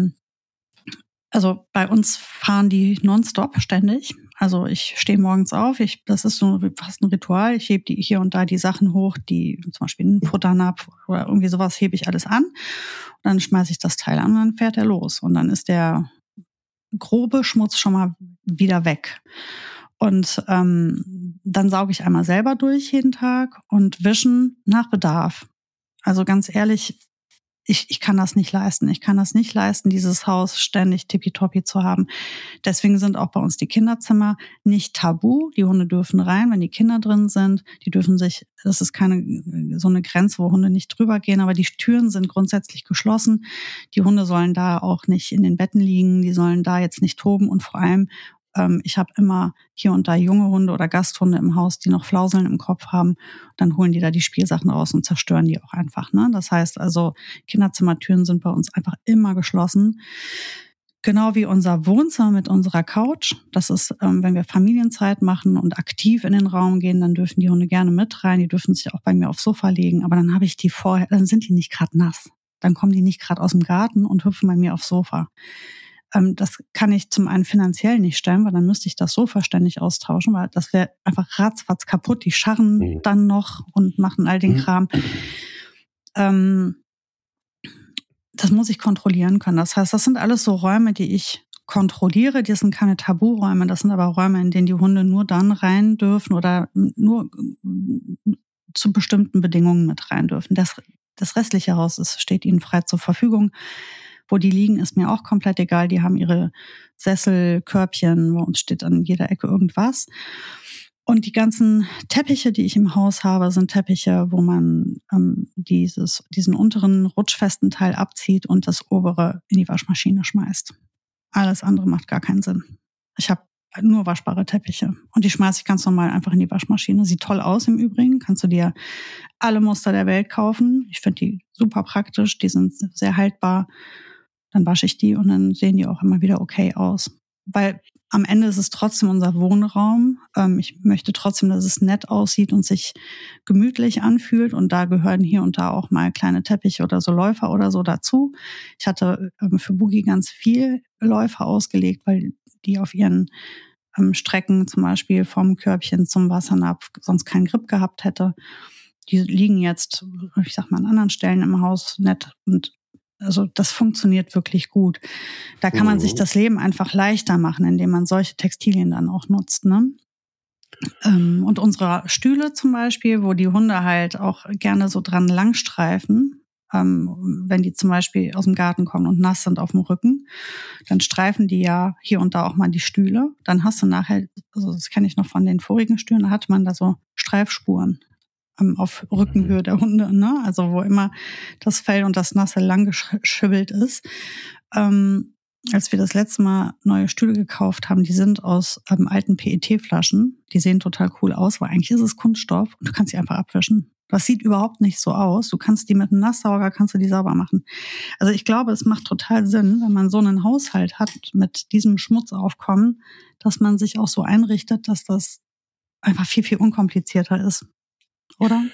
Also bei uns fahren die nonstop ständig. Also ich stehe morgens auf, ich, das ist so fast ein Ritual. Ich hebe die hier und da die Sachen hoch, die zum Beispiel einen Futternapf oder irgendwie sowas hebe ich alles an. Und dann schmeiße ich das Teil an und dann fährt er los. Und dann ist der grobe Schmutz schon mal wieder weg. Und ähm, dann sauge ich einmal selber durch jeden Tag und wischen nach Bedarf. Also ganz ehrlich, ich, ich kann das nicht leisten. Ich kann das nicht leisten, dieses Haus ständig tippitoppi zu haben. Deswegen sind auch bei uns die Kinderzimmer nicht tabu. Die Hunde dürfen rein, wenn die Kinder drin sind. Die dürfen sich, das ist keine so eine Grenze, wo Hunde nicht drüber gehen, aber die Türen sind grundsätzlich geschlossen. Die Hunde sollen da auch nicht in den Betten liegen. Die sollen da jetzt nicht toben und vor allem ich habe immer hier und da junge Hunde oder Gasthunde im Haus, die noch Flauseln im Kopf haben. Dann holen die da die Spielsachen raus und zerstören die auch einfach. Ne? Das heißt also, Kinderzimmertüren sind bei uns einfach immer geschlossen. Genau wie unser Wohnzimmer mit unserer Couch. Das ist, ähm, wenn wir Familienzeit machen und aktiv in den Raum gehen, dann dürfen die Hunde gerne mit rein. Die dürfen sich auch bei mir aufs Sofa legen. Aber dann habe ich die vorher, dann sind die nicht gerade nass. Dann kommen die nicht gerade aus dem Garten und hüpfen bei mir aufs Sofa. Das kann ich zum einen finanziell nicht stellen, weil dann müsste ich das Sofa ständig austauschen, weil das wäre einfach ratzfatz kaputt. Die scharren mhm. dann noch und machen all den Kram. Mhm. Ähm, das muss ich kontrollieren können. Das heißt, das sind alles so Räume, die ich kontrolliere. Die sind keine Taburäume. Das sind aber Räume, in denen die Hunde nur dann rein dürfen oder nur zu bestimmten Bedingungen mit rein dürfen. Das, das restliche Haus ist, steht ihnen frei zur Verfügung. Wo die liegen, ist mir auch komplett egal. Die haben ihre Sessel, Körbchen, bei uns steht an jeder Ecke irgendwas. Und die ganzen Teppiche, die ich im Haus habe, sind Teppiche, wo man ähm, dieses, diesen unteren rutschfesten Teil abzieht und das obere in die Waschmaschine schmeißt. Alles andere macht gar keinen Sinn. Ich habe nur waschbare Teppiche und die schmeiße ich ganz normal einfach in die Waschmaschine. Sieht toll aus im Übrigen. Kannst du dir alle Muster der Welt kaufen. Ich finde die super praktisch. Die sind sehr haltbar. Dann wasche ich die und dann sehen die auch immer wieder okay aus. Weil am Ende ist es trotzdem unser Wohnraum. Ähm, ich möchte trotzdem, dass es nett aussieht und sich gemütlich anfühlt. Und da gehören hier und da auch mal kleine Teppiche oder so Läufer oder so dazu. Ich hatte ähm, für Boogie ganz viel Läufer ausgelegt, weil die auf ihren ähm, Strecken zum Beispiel vom Körbchen zum Wassernapf sonst keinen Grip gehabt hätte. Die liegen jetzt, ich sag mal, an anderen Stellen im Haus nett und also das funktioniert wirklich gut. Da kann man sich das Leben einfach leichter machen, indem man solche Textilien dann auch nutzt. Ne? Und unsere Stühle zum Beispiel, wo die Hunde halt auch gerne so dran langstreifen, wenn die zum Beispiel aus dem Garten kommen und nass sind auf dem Rücken, dann streifen die ja hier und da auch mal die Stühle. Dann hast du nachher, also das kenne ich noch von den vorigen Stühlen, da hatte man da so Streifspuren auf Rückenhöhe der Hunde, ne? Also wo immer das Fell und das Nasse lang geschibbelt ist. Ähm, als wir das letzte Mal neue Stühle gekauft haben, die sind aus ähm, alten P E T-Flaschen. Die sehen total cool aus, weil eigentlich ist es Kunststoff und du kannst sie einfach abwischen. Das sieht überhaupt nicht so aus. Du kannst die mit einem Nasssauger, kannst du die sauber machen. Also ich glaube, es macht total Sinn, wenn man so einen Haushalt hat mit diesem Schmutzaufkommen, dass man sich auch so einrichtet, dass das einfach viel, viel unkomplizierter ist. Oder?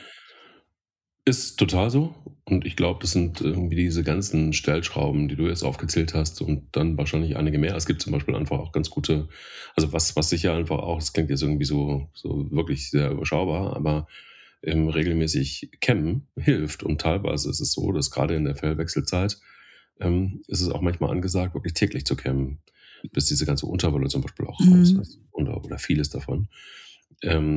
Ist total so. Und ich glaube, das sind irgendwie diese ganzen Stellschrauben, die du jetzt aufgezählt hast und dann wahrscheinlich einige mehr. Es gibt zum Beispiel einfach auch ganz gute, also was, was sicher einfach auch, das klingt jetzt irgendwie so, so wirklich sehr überschaubar, aber ähm, regelmäßig kämmen hilft. Und teilweise ist es so, dass gerade in der Fellwechselzeit ähm, ist es auch manchmal angesagt, wirklich täglich zu kämmen, bis diese ganze Unterwolle zum Beispiel auch raus Mhm. ist. Oder, oder vieles davon. Ähm,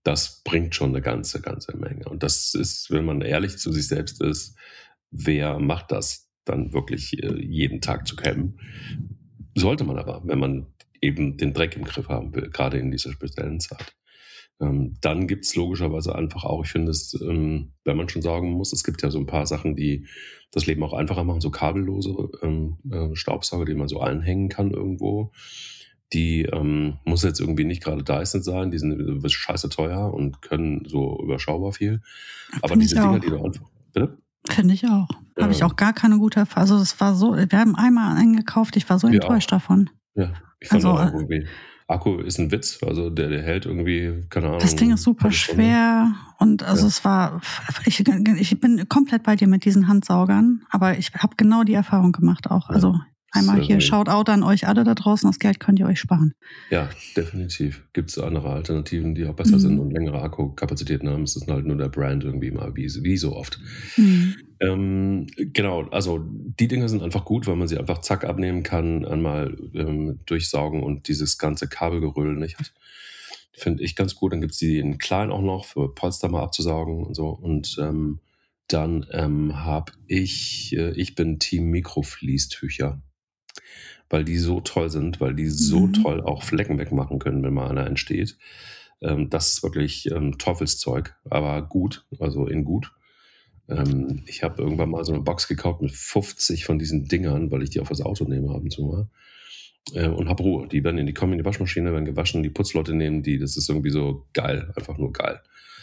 das bringt schon eine ganze, ganze Menge. Und das ist, wenn man ehrlich zu sich selbst ist, wer macht das dann wirklich äh, jeden Tag zu kämmen? Sollte man aber, wenn man eben den Dreck im Griff haben will, gerade in dieser speziellen Zeit. Ähm, dann gibt es logischerweise einfach auch, ich finde es, ähm, wenn man schon sagen muss, es gibt ja so ein paar Sachen, die das Leben auch einfacher machen, so kabellose ähm, äh, Staubsauger, die man so einhängen kann irgendwo. Die ähm, muss jetzt irgendwie nicht gerade Dyson sein, die sind scheiße teuer und können so überschaubar viel. Aber Find diese Dinger, die du einfach... Bitte? Finde ich auch. Ja. Habe ich auch gar keine gute Erfahrung. Also es war so, wir haben einmal einen gekauft, ich war so Wir enttäuscht auch. davon. Ja, ich fand Also, auch irgendwie... Akku ist ein Witz, also der, der hält irgendwie, keine Ahnung. Das Ding ist super schwer und also ja. es war, ich, ich bin komplett bei dir mit diesen Handsaugern, aber ich habe genau die Erfahrung gemacht auch. Also ja. einmal hier Shoutout an euch alle da draußen, das Geld könnt ihr euch sparen. Ja, definitiv. Gibt es andere Alternativen, die auch besser mhm. sind und längere Akkukapazitäten haben. Es ist halt nur der Brand irgendwie mal, wie, wie so oft. Mhm. Ähm, genau, also die Dinge sind einfach gut, weil man sie einfach zack abnehmen kann, einmal ähm, durchsaugen und dieses ganze Kabelgeröll nicht hat. Finde ich ganz gut. Dann gibt es die in klein auch noch, für Polster mal abzusaugen und so. Und ähm, dann ähm, habe ich, äh, ich bin Team Mikrofließtücher, weil die so toll sind, weil die so mhm. toll auch Flecken wegmachen können, wenn mal einer entsteht. Ähm, das ist wirklich ähm, Teufelszeug, aber gut, also in gut. Ähm, ich habe irgendwann mal so eine Box gekauft mit fünfzig von diesen Dingern, weil ich die auf das Auto nehme ab und zu mal. Äh, und habe Ruhe. Die werden in die, kommen in die Waschmaschine, werden gewaschen, die Putzleute nehmen die. Das ist irgendwie so geil, einfach nur geil.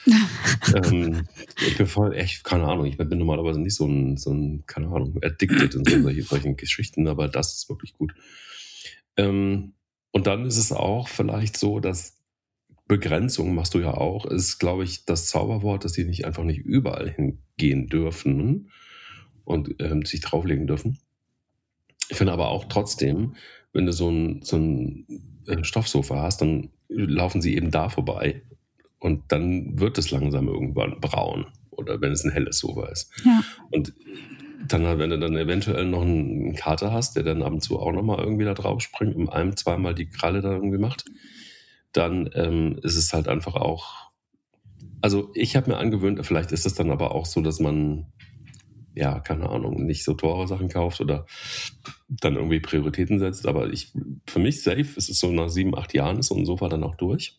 ähm, ich bin voll echt, keine Ahnung, ich bin normalerweise nicht so ein, so ein keine Ahnung, addicted in so solche, solchen Geschichten, aber das ist wirklich gut. Ähm, und dann ist es auch vielleicht so, dass Begrenzung machst du ja auch, ist, glaube ich, das Zauberwort, dass die nicht einfach nicht überall hingehen dürfen und ähm, sich drauflegen dürfen. Ich finde aber auch trotzdem, wenn du so ein, so ein Stoffsofa hast, dann laufen sie eben da vorbei und dann wird es langsam irgendwann braun oder wenn es ein helles Sofa ist. Ja. Und dann, wenn du dann eventuell noch einen Kater hast, der dann ab und zu auch nochmal irgendwie da drauf springt und einem zweimal die Kralle da irgendwie macht, dann ähm, ist es halt einfach auch, also ich habe mir angewöhnt, vielleicht ist es dann aber auch so, dass man, ja, keine Ahnung, nicht so teure Sachen kauft oder dann irgendwie Prioritäten setzt, aber ich, für mich safe ist es so, nach sieben, acht Jahren ist so ein Sofa dann auch durch.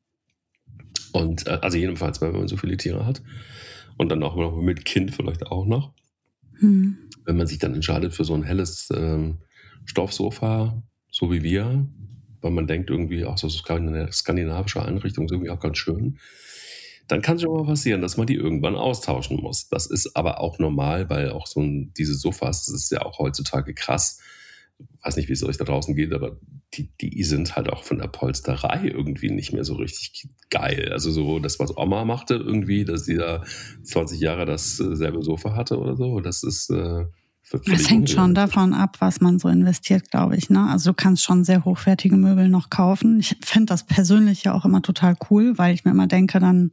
Und, äh, also jedenfalls, wenn man so viele Tiere hat und dann auch noch mit Kind vielleicht auch noch. Hm. Wenn man sich dann entscheidet für so ein helles ähm, Stoffsofa, so wie wir, weil man denkt irgendwie, auch so eine skandinavische Einrichtung ist irgendwie auch ganz schön, dann kann es schon mal passieren, dass man die irgendwann austauschen muss. Das ist aber auch normal, weil auch so ein, diese Sofas, das ist ja auch heutzutage krass. Ich weiß nicht, wie es euch da draußen geht, aber die, die sind halt auch von der Polsterei irgendwie nicht mehr so richtig geil. Also so das, was Oma machte irgendwie, dass die da zwanzig Jahre dasselbe Sofa hatte oder so, das ist... Äh, Das hängt schon davon ab, was man so investiert, glaube ich. Ne? Also du kannst schon sehr hochwertige Möbel noch kaufen. Ich finde das persönlich ja auch immer total cool, weil ich mir immer denke, dann,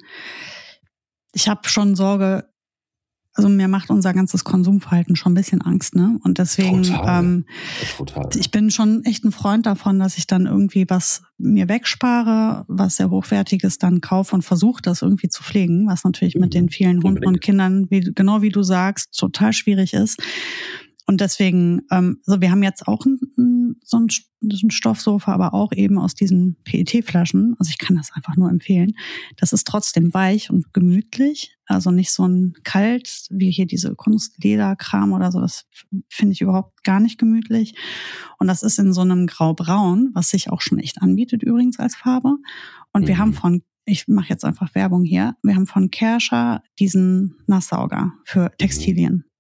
ich habe schon Sorge, also mir macht unser ganzes Konsumverhalten schon ein bisschen Angst, ne? Und deswegen, Total. Ähm, Total. ich bin schon echt ein Freund davon, dass ich dann irgendwie was mir wegspare, was sehr Hochwertiges dann kaufe und versuche, das irgendwie zu pflegen, was natürlich mhm. mit den vielen Hunden und Kindern, wie, genau wie du sagst, total schwierig ist. Und deswegen, ähm, also wir haben jetzt auch ein, so, ein, so ein Stoffsofa, aber auch eben aus diesen P E T-Flaschen. Also ich kann das einfach nur empfehlen. Das ist trotzdem weich und gemütlich. Also nicht so ein kalt, wie hier diese Kunstlederkram oder so. Das finde ich überhaupt gar nicht gemütlich. Und das ist in so einem Graubraun, was sich auch schon echt anbietet übrigens als Farbe. Und mhm. wir haben von, ich mache jetzt einfach Werbung hier, wir haben von Kärcher diesen Nasssauger für Textilien. Mhm.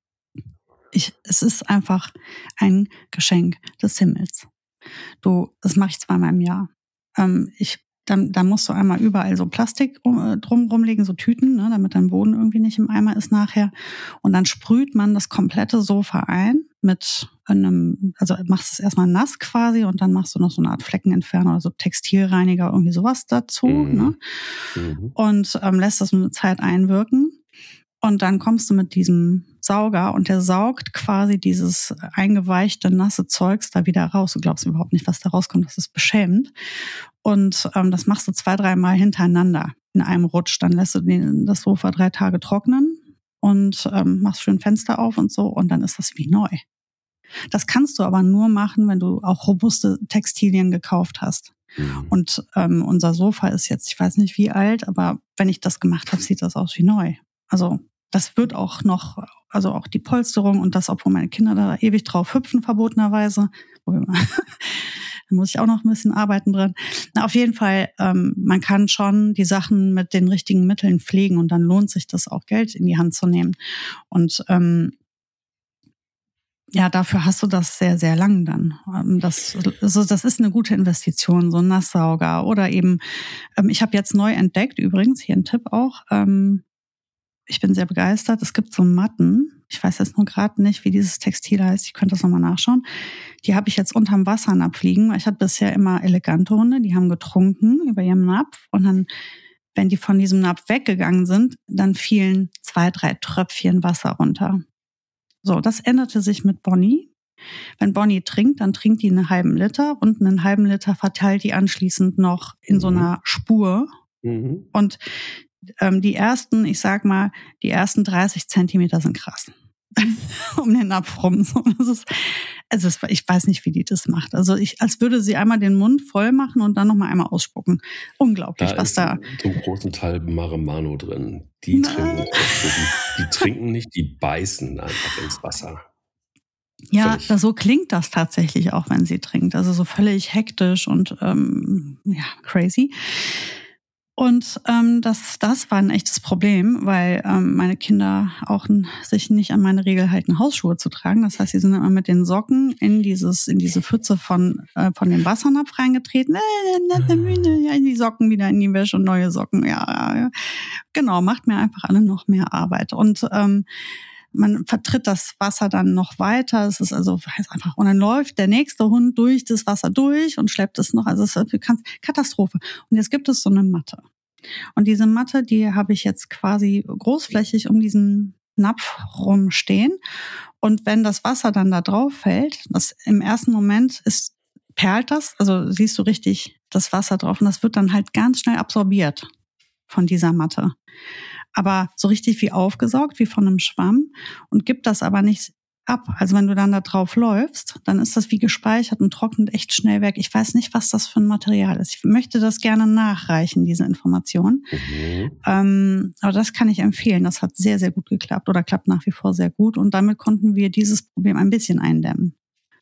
Ich, es ist einfach ein Geschenk des Himmels. Du, das mache ich zweimal im Jahr. Ähm, ich, dann, dann musst du einmal überall so Plastik rum, drum rumlegen, so Tüten, ne, damit dein Boden irgendwie nicht im Eimer ist nachher. Und dann sprüht man das komplette Sofa ein mit einem, also machst es erstmal nass quasi und dann machst du noch so eine Art Fleckenentferner oder so Textilreiniger, irgendwie sowas dazu. Mhm. Ne? Mhm. Und ähm, lässt das eine Zeit einwirken. Und dann kommst du mit diesem Sauger und der saugt quasi dieses eingeweichte, nasse Zeugs da wieder raus. Du glaubst überhaupt nicht, was da rauskommt. Das ist beschämend. Und ähm, das machst du zwei, dreimal hintereinander in einem Rutsch. Dann lässt du den, das Sofa drei Tage trocknen und ähm, machst schön Fenster auf und so. Und dann ist das wie neu. Das kannst du aber nur machen, wenn du auch robuste Textilien gekauft hast. Mhm. Und ähm, unser Sofa ist jetzt, ich weiß nicht wie alt, aber wenn ich das gemacht habe, sieht das aus wie neu. Also das wird auch noch, also auch die Polsterung und das, obwohl meine Kinder da ewig drauf hüpfen, verbotenerweise. Da muss ich auch noch ein bisschen arbeiten dran. Na, auf jeden Fall, ähm, man kann schon die Sachen mit den richtigen Mitteln pflegen und dann lohnt sich das auch, Geld in die Hand zu nehmen. Und ähm, ja, dafür hast du das sehr, sehr lang dann. Das, also das ist eine gute Investition, so ein Nasssauger. Oder eben, ähm, ich habe jetzt neu entdeckt, übrigens, hier ein Tipp auch, ähm, ich bin sehr begeistert. Es gibt so Matten. Ich weiß jetzt nur gerade nicht, wie dieses Textil heißt. Ich könnte das nochmal nachschauen. Die habe ich jetzt unterm Wassernapf liegen. Ich hatte bisher immer elegante Hunde, die haben getrunken über ihrem Napf. Und dann, wenn die von diesem Napf weggegangen sind, dann fielen zwei, drei Tröpfchen Wasser runter. So, das änderte sich mit Bonnie. Wenn Bonnie trinkt, dann trinkt die einen halben Liter und einen halben Liter verteilt die anschließend noch in so einer Spur. Mhm. Und ähm, die ersten, ich sag mal, die ersten dreißig Zentimeter sind krass. um den Napf rum. So, das ist, also es, ich weiß nicht, wie die das macht. Also ich, als würde sie einmal den Mund voll machen und dann nochmal einmal ausspucken. Unglaublich, da was ist da... zum großen Teil Maremano drin. Die trinken, die, die trinken nicht, die beißen einfach ins Wasser. Ja, das, so klingt das tatsächlich auch, wenn sie trinkt. Also so völlig hektisch und ähm, ja, crazy. Und ähm, das, das war ein echtes Problem, weil ähm, meine Kinder auch n- sich nicht an meine Regel halten, Hausschuhe zu tragen. Das heißt, sie sind immer mit den Socken in dieses in diese Pfütze von äh, von dem Wassernapf reingetreten. Ja, in die Socken wieder in die Wäsche und neue Socken. Ja, ja, ja. Genau, macht mir einfach alle noch mehr Arbeit. Und ähm, man vertritt das Wasser dann noch weiter. Es ist also heißt einfach, und dann läuft der nächste Hund durch das Wasser durch und schleppt es noch. Also es ist eine Katastrophe. Und jetzt gibt es so eine Matte. Und diese Matte, die habe ich jetzt quasi großflächig um diesen Napf rumstehen. Und wenn das Wasser dann da drauf fällt, das im ersten Moment ist, perlt das, also siehst du richtig das Wasser drauf und das wird dann halt ganz schnell absorbiert von dieser Matte. Aber so richtig wie aufgesaugt, wie von einem Schwamm und gibt das aber nicht ab. Also wenn du dann da drauf läufst, dann ist das wie gespeichert und trocknet echt schnell weg. Ich weiß nicht, was das für ein Material ist. Ich möchte das gerne nachreichen, diese Information. Mhm. Ähm, aber das kann ich empfehlen. Das hat sehr, sehr gut geklappt oder klappt nach wie vor sehr gut. Und damit konnten wir dieses Problem ein bisschen eindämmen.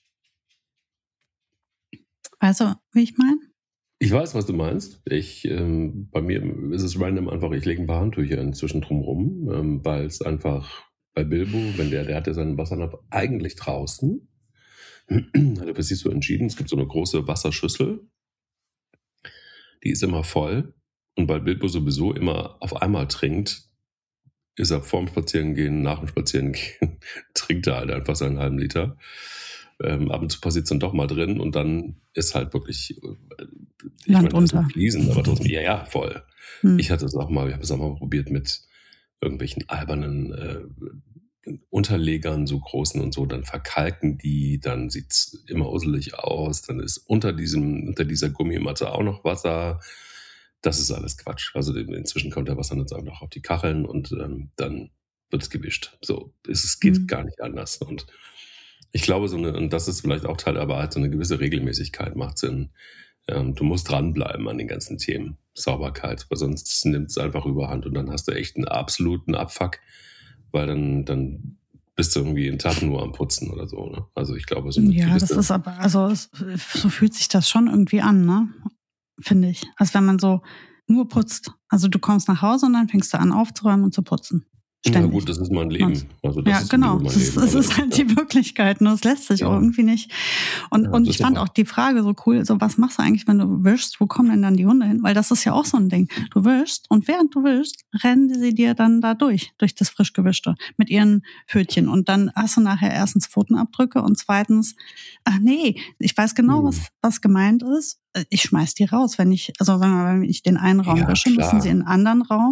Weißt du, wie ich meine? Ich weiß, was du meinst. Ich, ähm, bei mir ist es random einfach, ich lege ein paar Handtücher inzwischen drumrum, ähm, weil es einfach bei Bilbo, wenn der, der hat ja seinen Wassernapf eigentlich draußen, hat er für sich so entschieden, es gibt so eine große Wasserschüssel, die ist immer voll und weil Bilbo sowieso immer auf einmal trinkt, ist er vorm Spazierengehen, nach dem Spazierengehen, trinkt er halt einfach seinen halben Liter. Ähm, ab und zu passiert es dann doch mal drin und dann ist halt wirklich äh, ich Land meine, das unter. sind Fliesen, aber trotzdem, ja, ja, voll. Hm. Ich hatte es auch mal, ich habe es auch mal probiert mit irgendwelchen albernen äh, Unterlegern, so großen und so, dann verkalken die, dann sieht's immer usselig aus, dann ist unter diesem, unter dieser Gummimatte auch noch Wasser. Das ist alles Quatsch. Also inzwischen kommt der Wasser jetzt auch noch auf die Kacheln und ähm, dann wird es gewischt. So, es, es geht hm. gar nicht anders. Und ich glaube, so eine, und das ist vielleicht auch Teil der Wahrheit, so eine gewisse Regelmäßigkeit macht Sinn. Ähm, du musst dranbleiben an den ganzen Themen. Sauberkeit, weil sonst nimmt es einfach überhand und dann hast du echt einen absoluten Abfuck, weil dann, dann bist du irgendwie einen Tag nur am Putzen oder so. Ne? Also ich glaube, so eine Ja, das ist aber, also es, so fühlt sich das schon irgendwie an, ne? Finde ich. Als wenn man so nur putzt. Also du kommst nach Hause und dann fängst du an aufzuräumen und zu putzen. Ständig. Ja gut, das ist mein Leben. Also das ja, ist genau. Mein das Leben. ist, das ist halt ja. die Wirklichkeit. Und das lässt sich ja. auch irgendwie nicht. Und, ja, und ich fand auch die Frage so cool, so was machst du eigentlich, wenn du wischst? Wo kommen denn dann die Hunde hin? Weil das ist ja auch so ein Ding. Du wischst und während du wischst, rennen sie dir dann da durch, durch das frisch gewischte mit ihren Pfötchen. Und dann hast du nachher erstens Pfotenabdrücke und zweitens, ach nee, ich weiß genau, hm. was, was gemeint ist. Ich schmeiß die raus, wenn ich, also sagen wir mal, wenn ich den einen Raum ja, wische, klar. müssen sie in einen anderen Raum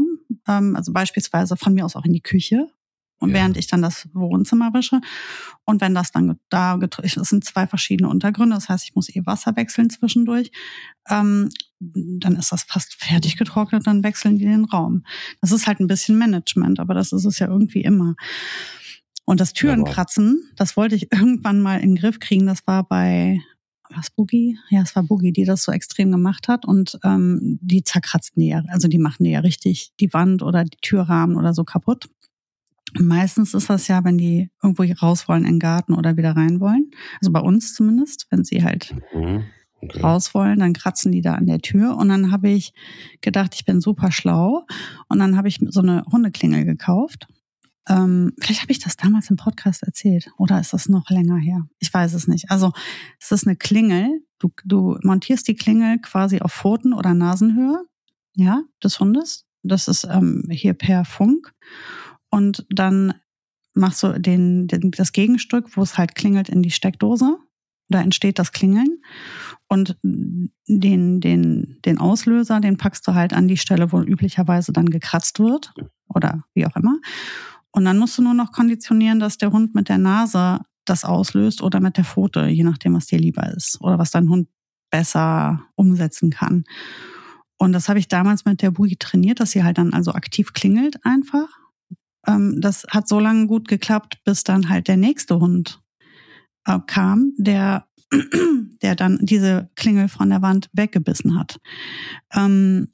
ähm, also beispielsweise von mir aus auch in die Küche. Und Ja. während ich dann das Wohnzimmer wische. Und wenn das dann da, es sind zwei verschiedene Untergründe, das heißt, ich muss eh Wasser wechseln zwischendurch, ähm, dann ist das fast fertig getrocknet, dann wechseln die den Raum. Das ist halt ein bisschen Management, aber das ist es ja irgendwie immer. Und das Türenkratzen, das wollte ich irgendwann mal in den Griff kriegen, das war bei... Was, Boogie? Ja, es war Boogie, die das so extrem gemacht hat und ähm, die zerkratzen die ja, also die machen die ja richtig die Wand oder die Türrahmen oder so kaputt. Meistens ist das ja, wenn die irgendwo raus wollen in den Garten oder wieder rein wollen. Also bei uns zumindest, wenn sie halt Mhm. Okay. raus wollen, dann kratzen die da an der Tür. Und dann habe ich gedacht, ich bin super schlau. Und dann habe ich so eine Hundeklingel gekauft. Ähm, vielleicht habe ich das damals im Podcast erzählt. Oder ist das noch länger her? Ich weiß es nicht. Also es ist eine Klingel. Du, du montierst die Klingel quasi auf Pfoten- oder Nasenhöhe, ja, des Hundes. Das ist ähm, hier per Funk. Und dann machst du den, den, das Gegenstück, wo es halt klingelt, in die Steckdose. Da entsteht das Klingeln. Und den, den, den Auslöser, den packst du halt an die Stelle, wo üblicherweise dann gekratzt wird. Oder wie auch immer. Und dann musst du nur noch konditionieren, dass der Hund mit der Nase das auslöst oder mit der Pfote, je nachdem, was dir lieber ist. Oder was dein Hund besser umsetzen kann. Und das habe ich damals mit der Boogie trainiert, dass sie halt dann also aktiv klingelt einfach. Das hat so lange gut geklappt, bis dann halt der nächste Hund äh, kam, der, der dann diese Klingel von der Wand weggebissen hat. Ähm,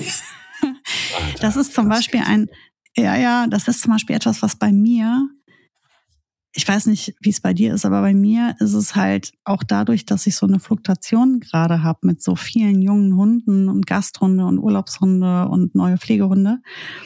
Alter, das ist zum Beispiel ein, ja, ja, das ist zum Beispiel etwas, was bei mir, ich weiß nicht, wie es bei dir ist, aber bei mir ist es halt auch dadurch, dass ich so eine Fluktuation gerade habe mit so vielen jungen Hunden und Gasthunde und Urlaubshunde und neue Pflegehunde.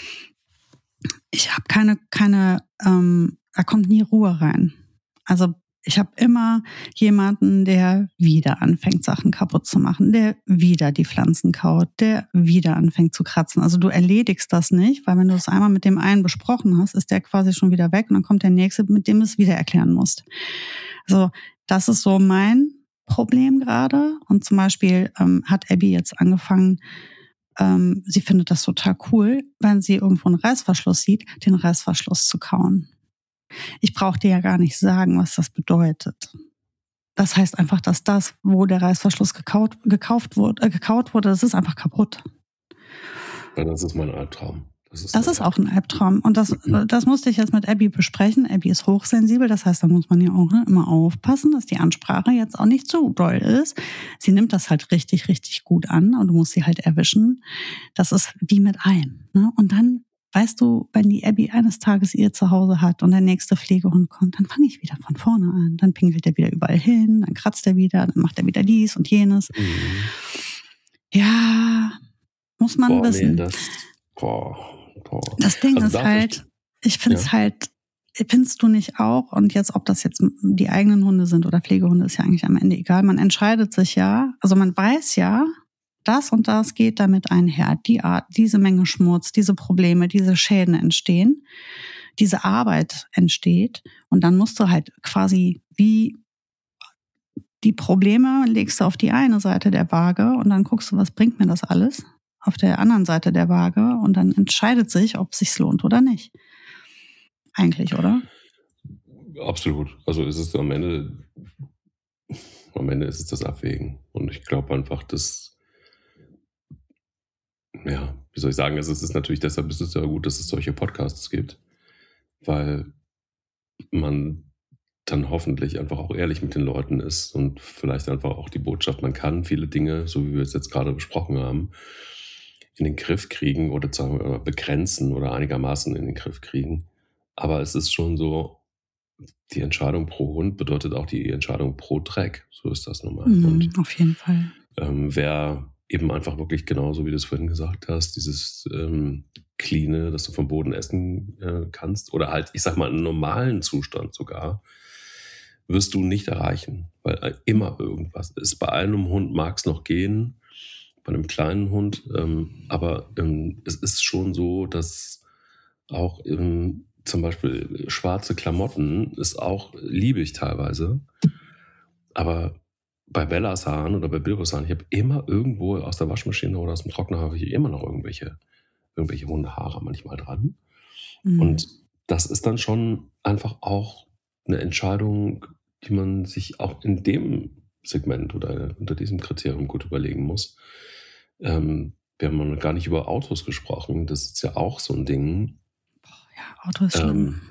Ich habe keine, keine, ähm, da kommt nie Ruhe rein. Also ich habe immer jemanden, der wieder anfängt, Sachen kaputt zu machen, der wieder die Pflanzen kaut, der wieder anfängt zu kratzen. Also du erledigst das nicht, weil wenn du es einmal mit dem einen besprochen hast, ist der quasi schon wieder weg und dann kommt der nächste, mit dem du es wieder erklären musst. Also das ist so mein Problem gerade. Und zum Beispiel ähm, hat Abby jetzt angefangen, Ähm, sie findet das total cool, wenn sie irgendwo einen Reißverschluss sieht, den Reißverschluss zu kauen. Ich brauche dir ja gar nicht sagen, was das bedeutet. Das heißt einfach, dass das, wo der Reißverschluss gekaut, gekauft wurde, äh, gekaut wurde, das ist einfach kaputt. Ja, das ist mein Albtraum. Das ist, das ist auch ein Albtraum. Und das, das musste ich jetzt mit Abby besprechen. Abby ist hochsensibel, das heißt, da muss man ja auch ne, immer aufpassen, dass die Ansprache jetzt auch nicht zu doll ist. Sie nimmt das halt richtig, richtig gut an und du musst sie halt erwischen. Das ist wie mit allem. Ne? Und dann, weißt du, wenn die Abby eines Tages ihr Zuhause hat und der nächste Pflegehund kommt, dann fange ich wieder von vorne an. Dann pinkelt er wieder überall hin, dann kratzt er wieder, dann macht er wieder dies und jenes. Mhm. Ja, muss man Boah, wissen. Nee, das, boah. Boah. Das Ding also ist halt, ich finde es ja. halt, findest du nicht auch? Und jetzt, ob das jetzt die eigenen Hunde sind oder Pflegehunde, ist ja eigentlich am Ende egal. Man entscheidet sich ja, also man weiß ja, das und das geht damit einher. Die Art, diese Menge Schmutz, diese Probleme, diese Schäden entstehen, diese Arbeit entsteht. Und dann musst du halt quasi wie die Probleme legst du auf die eine Seite der Waage und dann guckst du, was bringt mir das alles? Auf der anderen Seite der Waage und dann entscheidet sich, ob es sich lohnt oder nicht. Eigentlich, oder? Absolut. Also ist es am Ende, am Ende ist es das Abwägen. Und ich glaube einfach, dass, ja, wie soll ich sagen, also es ist natürlich deshalb ist es ja gut, dass es solche Podcasts gibt, weil man dann hoffentlich einfach auch ehrlich mit den Leuten ist und vielleicht einfach auch die Botschaft, man kann viele Dinge, so wie wir es jetzt gerade besprochen haben, in den Griff kriegen oder begrenzen oder einigermaßen in den Griff kriegen. Aber es ist schon so, die Entscheidung pro Hund bedeutet auch die Entscheidung pro Track. So ist das nun mal. Mhm, und auf jeden Fall. Ähm, wer eben einfach wirklich genauso, wie du es vorhin gesagt hast, dieses ähm, Cleane, dass du vom Boden essen äh, kannst oder halt, ich sag mal, einen normalen Zustand sogar, wirst du nicht erreichen, weil äh, immer irgendwas ist. Bei einem Hund mag es noch gehen, bei einem kleinen Hund, ähm, aber ähm, es ist schon so, dass auch ähm, zum Beispiel schwarze Klamotten ist auch, liebe ich teilweise, aber bei Bellas Haaren oder bei Bilbos Haaren, ich habe immer irgendwo aus der Waschmaschine oder aus dem Trockner habe ich immer noch irgendwelche irgendwelche Hundehaare manchmal dran. Mhm. Und das ist dann schon einfach auch eine Entscheidung, die man sich auch in dem Segment oder unter diesem Kriterium gut überlegen muss. Ähm, wir haben noch gar nicht über Autos gesprochen. Das ist ja auch so ein Ding. Ja, Auto ist schlimm. Ähm,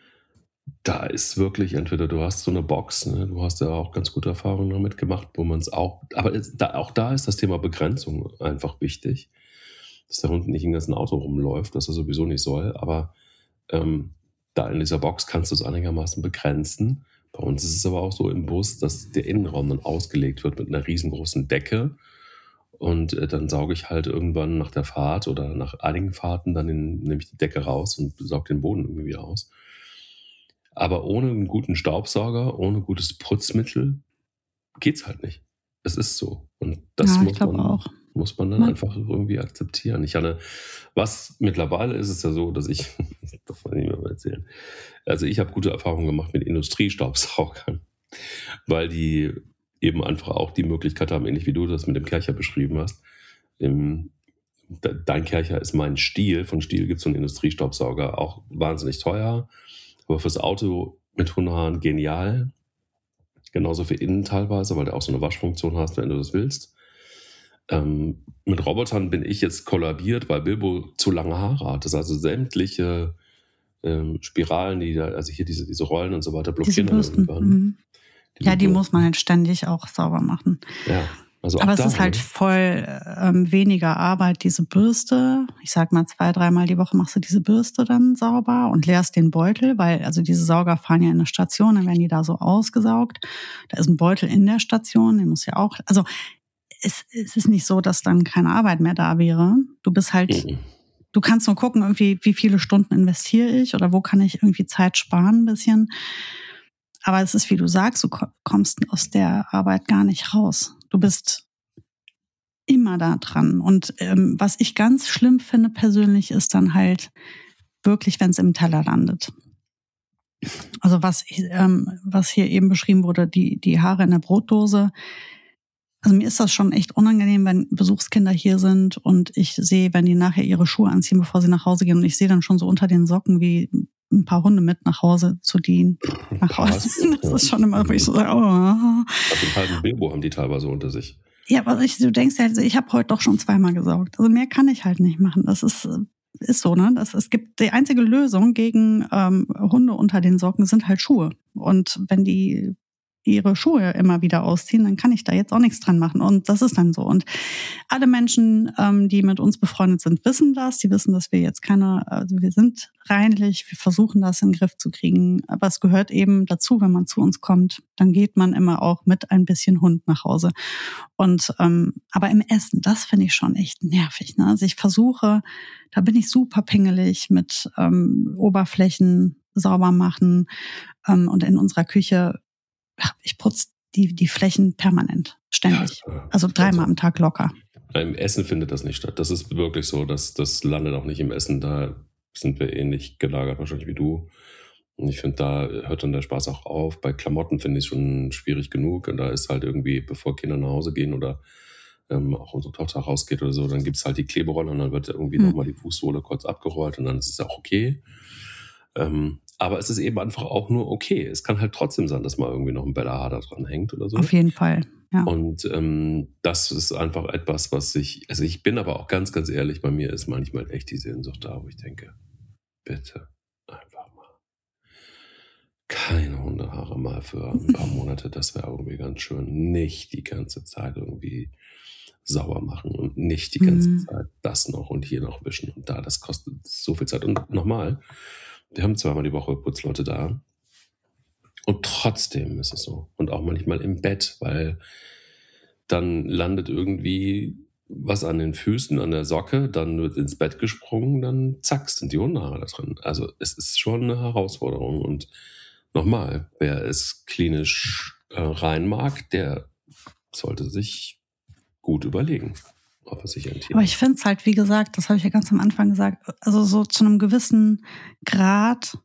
da ist wirklich, entweder du hast so eine Box, ne, du hast ja auch ganz gute Erfahrungen damit gemacht, wo man es auch, aber es, da, auch da ist das Thema Begrenzung einfach wichtig, dass der Hund nicht im ganzen Auto rumläuft, was er sowieso nicht soll, aber ähm, da in dieser Box kannst du es einigermaßen begrenzen. Bei uns ist es aber auch so im Bus, dass der Innenraum dann ausgelegt wird mit einer riesengroßen Decke und äh, dann sauge ich halt irgendwann nach der Fahrt oder nach einigen Fahrten dann den, nehme ich die Decke raus und sauge den Boden irgendwie wieder aus. Aber ohne einen guten Staubsauger, ohne gutes Putzmittel geht's halt nicht. Es ist so. Und das Ja, ich muss, glaube man, auch. muss man dann Ja. einfach irgendwie akzeptieren. Ich hatte, was mittlerweile ist es ja so, dass ich, das darf man nicht mehr erzählen, also ich habe gute Erfahrungen gemacht mit Industriestaubsaugern, weil die eben einfach auch die Möglichkeit haben, ähnlich wie du das mit dem Kercher beschrieben hast. Im, dein Kercher ist mein Stihl. Von Stihl gibt es so einen Industriestaubsauger, auch wahnsinnig teuer. Aber fürs Auto mit Hundehaaren genial. Genauso für innen teilweise, weil du auch so eine Waschfunktion hast, wenn du das willst. Ähm, mit Robotern bin ich jetzt kollabiert, weil Bilbo zu lange Haare hat. Das heißt, also sämtliche ähm, Spiralen, die da, also hier diese, diese Rollen und so weiter, blockieren dann irgendwann. Mhm. Diese Ja, die Bürsten. muss man halt ständig auch sauber machen. Ja, also auch Aber es da, ist halt ne? voll ähm, weniger Arbeit, diese Bürste. Ich sag mal, zwei, dreimal die Woche machst du diese Bürste dann sauber und leerst den Beutel, weil also diese Sauger fahren ja in eine Station, dann werden die da so ausgesaugt. Da ist ein Beutel in der Station, den muss ja auch, also es, es ist nicht so, dass dann keine Arbeit mehr da wäre. Du bist halt, Mhm. du kannst nur gucken, irgendwie, wie viele Stunden investiere ich oder wo kann ich irgendwie Zeit sparen ein bisschen. Aber es ist, wie du sagst, du kommst aus der Arbeit gar nicht raus. Du bist immer da dran. Und ähm, was ich ganz schlimm finde persönlich, ist dann halt wirklich, wenn es im Teller landet. Also was, ähm, was hier eben beschrieben wurde, die, die Haare in der Brotdose. Also mir ist das schon echt unangenehm, wenn Besuchskinder hier sind und ich sehe, wenn die nachher ihre Schuhe anziehen, bevor sie nach Hause gehen, und ich sehe dann schon so unter den Socken, wie ein paar Hunde mit nach Hause zu dienen. Nach Hause. Das ist schon immer, wo ich so sage, oh. Also den halben Bilbo haben die teilweise unter sich. Ja, aber ich, du denkst ja, also ich habe heute doch schon zweimal gesaugt. Also mehr kann ich halt nicht machen. Das ist, ist so, ne? Das, es gibt die einzige Lösung gegen ähm, Hunde unter den Socken sind halt Schuhe. Und wenn die ihre Schuhe immer wieder ausziehen, dann kann ich da jetzt auch nichts dran machen. Und das ist dann so. Und alle Menschen, ähm, die mit uns befreundet sind, wissen das. Die wissen, dass wir jetzt keine, also wir sind reinlich, wir versuchen das in den Griff zu kriegen. Aber es gehört eben dazu, wenn man zu uns kommt, dann geht man immer auch mit ein bisschen Hund nach Hause. Und ähm, aber im Essen, das finde ich schon echt nervig. Ne? Also ich versuche, da bin ich super pingelig mit ähm, Oberflächen sauber machen ähm, und in unserer Küche ich putze die, die Flächen permanent, ständig. Ja, also dreimal am Tag locker. Im Essen findet das nicht statt. Das ist wirklich so, dass das landet auch nicht im Essen. Da sind wir ähnlich gelagert wahrscheinlich wie du. Und ich finde, da hört dann der Spaß auch auf. Bei Klamotten finde ich es schon schwierig genug. Und da ist halt irgendwie, bevor Kinder nach Hause gehen oder ähm, auch unsere Tochter rausgeht oder so, dann gibt es halt die Kleberolle und dann wird irgendwie hm. nochmal die Fußsohle kurz abgerollt und dann ist es auch okay. Ähm, Aber es ist eben einfach auch nur okay. Es kann halt trotzdem sein, dass mal irgendwie noch ein Bellahaar da dran hängt oder so. Auf jeden Fall, ja. Und ähm, das ist einfach etwas, was ich, also ich bin aber auch ganz, ganz ehrlich, bei mir ist manchmal echt die Sehnsucht da, wo ich denke, bitte einfach mal keine Hundehaare mal für ein paar Monate, das wäre irgendwie ganz schön. Nicht die ganze Zeit irgendwie sauber machen und nicht die ganze mhm. Zeit das noch und hier noch wischen und da, das kostet so viel Zeit. Und nochmal, wir haben zweimal die Woche Putzleute da und trotzdem ist es so. Und auch manchmal im Bett, weil dann landet irgendwie was an den Füßen, an der Socke, dann wird ins Bett gesprungen, dann zack, sind die Hundehaare da drin. Also es ist schon eine Herausforderung. Und nochmal, wer es klinisch äh, rein mag, der sollte sich gut überlegen. Aber ich finde es halt, wie gesagt, das habe ich ja ganz am Anfang gesagt, also so zu einem gewissen Grad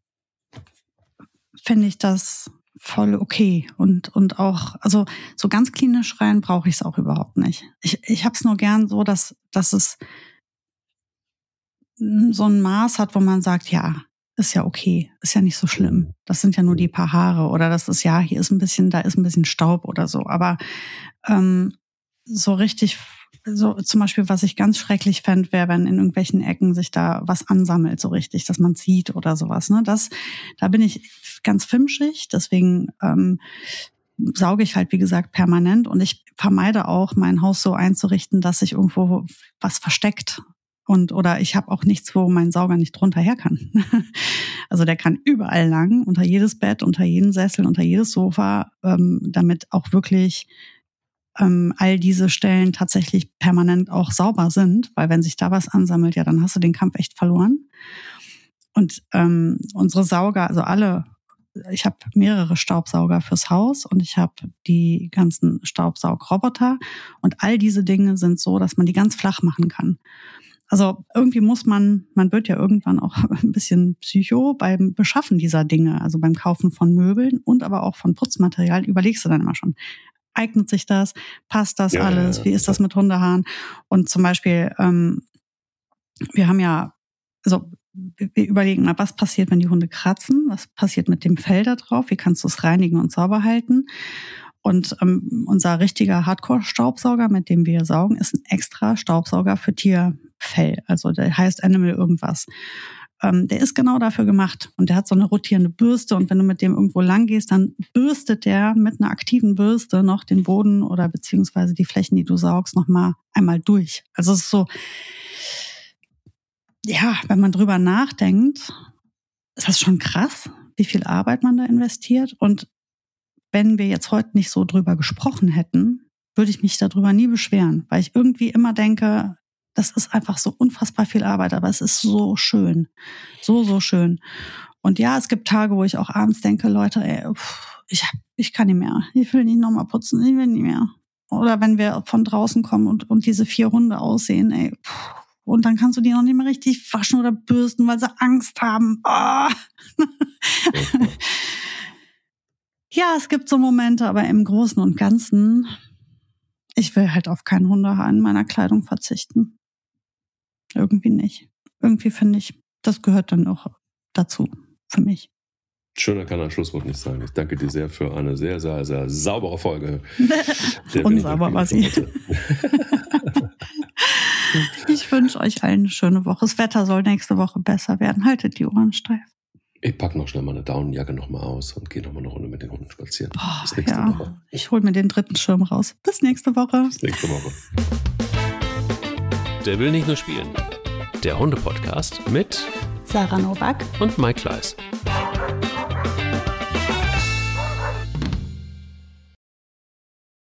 finde ich das voll okay. Und, und auch, also so ganz klinisch rein brauche ich es auch überhaupt nicht. Ich, ich habe es nur gern so, dass, dass es so ein Maß hat, wo man sagt, ja, ist ja okay, ist ja nicht so schlimm. Das sind ja nur die paar Haare oder das ist ja, hier ist ein bisschen, da ist ein bisschen Staub oder so. Aber ähm, so richtig, so zum Beispiel, was ich ganz schrecklich fände, wäre, wenn in irgendwelchen Ecken sich da was ansammelt, so richtig, dass man sieht oder sowas. Ne? Das, da bin ich ganz fimschig, deswegen ähm, sauge ich halt, wie gesagt, permanent und ich vermeide auch, mein Haus so einzurichten, dass sich irgendwo was versteckt. Und oder ich habe auch nichts, wo mein Sauger nicht drunter her kann. Also der kann überall lang, unter jedes Bett, unter jeden Sessel, unter jedes Sofa, ähm, damit auch wirklich ähm, all diese Stellen tatsächlich permanent auch sauber sind. Weil wenn sich da was ansammelt, ja, dann hast du den Kampf echt verloren. Und ähm, unsere Sauger, also alle, ich habe mehrere Staubsauger fürs Haus und ich habe die ganzen Staubsaugroboter. Und all diese Dinge sind so, dass man die ganz flach machen kann. Also irgendwie muss man, man wird ja irgendwann auch ein bisschen Psycho beim Beschaffen dieser Dinge, also beim Kaufen von Möbeln und aber auch von Putzmaterial, überlegst du dann immer schon, eignet sich das, passt das ja, alles, ja, wie ist das mit Hundehaaren? Und zum Beispiel, ähm, wir haben ja, also wir überlegen mal, was passiert, wenn die Hunde kratzen, was passiert mit dem Fell da drauf, wie kannst du es reinigen und sauber halten? Und ähm, unser richtiger Hardcore-Staubsauger, mit dem wir saugen, ist ein extra Staubsauger für Tierfell. Also der heißt Animal irgendwas. Ähm, der ist genau dafür gemacht. Und der hat so eine rotierende Bürste. Und wenn du mit dem irgendwo lang gehst, dann bürstet der mit einer aktiven Bürste noch den Boden oder beziehungsweise die Flächen, die du saugst, nochmal einmal durch. Also es ist so, ja, wenn man drüber nachdenkt, ist das schon krass, wie viel Arbeit man da investiert. Und wenn wir jetzt heute nicht so drüber gesprochen hätten, würde ich mich darüber nie beschweren, weil ich irgendwie immer denke, das ist einfach so unfassbar viel Arbeit, aber es ist so schön, so, so schön. Und ja, es gibt Tage, wo ich auch abends denke, Leute, ey, ich, hab, ich kann nicht mehr, ich will nicht nochmal putzen, ich will nicht mehr. Oder wenn wir von draußen kommen und, und diese vier Hunde aussehen, ey, und dann kannst du die noch nicht mehr richtig waschen oder bürsten, weil sie Angst haben. Oh. Ja, es gibt so Momente, aber im Großen und Ganzen, ich will halt auf kein Hundehaar in meiner Kleidung verzichten. Irgendwie nicht. Irgendwie finde ich, das gehört dann auch dazu für mich. Schöner kann ein Schlusswort nicht sein. Ich danke dir sehr für eine sehr, sehr, sehr saubere Folge. Unsauber war sie. Ich wünsche euch allen eine schöne Woche. Das Wetter soll nächste Woche besser werden. Haltet die Ohren steif. Ich packe noch schnell meine Daunenjacke nochmal aus und gehe nochmal eine Runde mit den Hunden spazieren. Boah, Bis nächste ja. Woche. Ich hole mir den dritten Schirm raus. Bis nächste Woche. Bis nächste Woche. Der will nicht nur spielen. Der Hunde-Podcast mit Sarah Nowak und Mike Kleiss.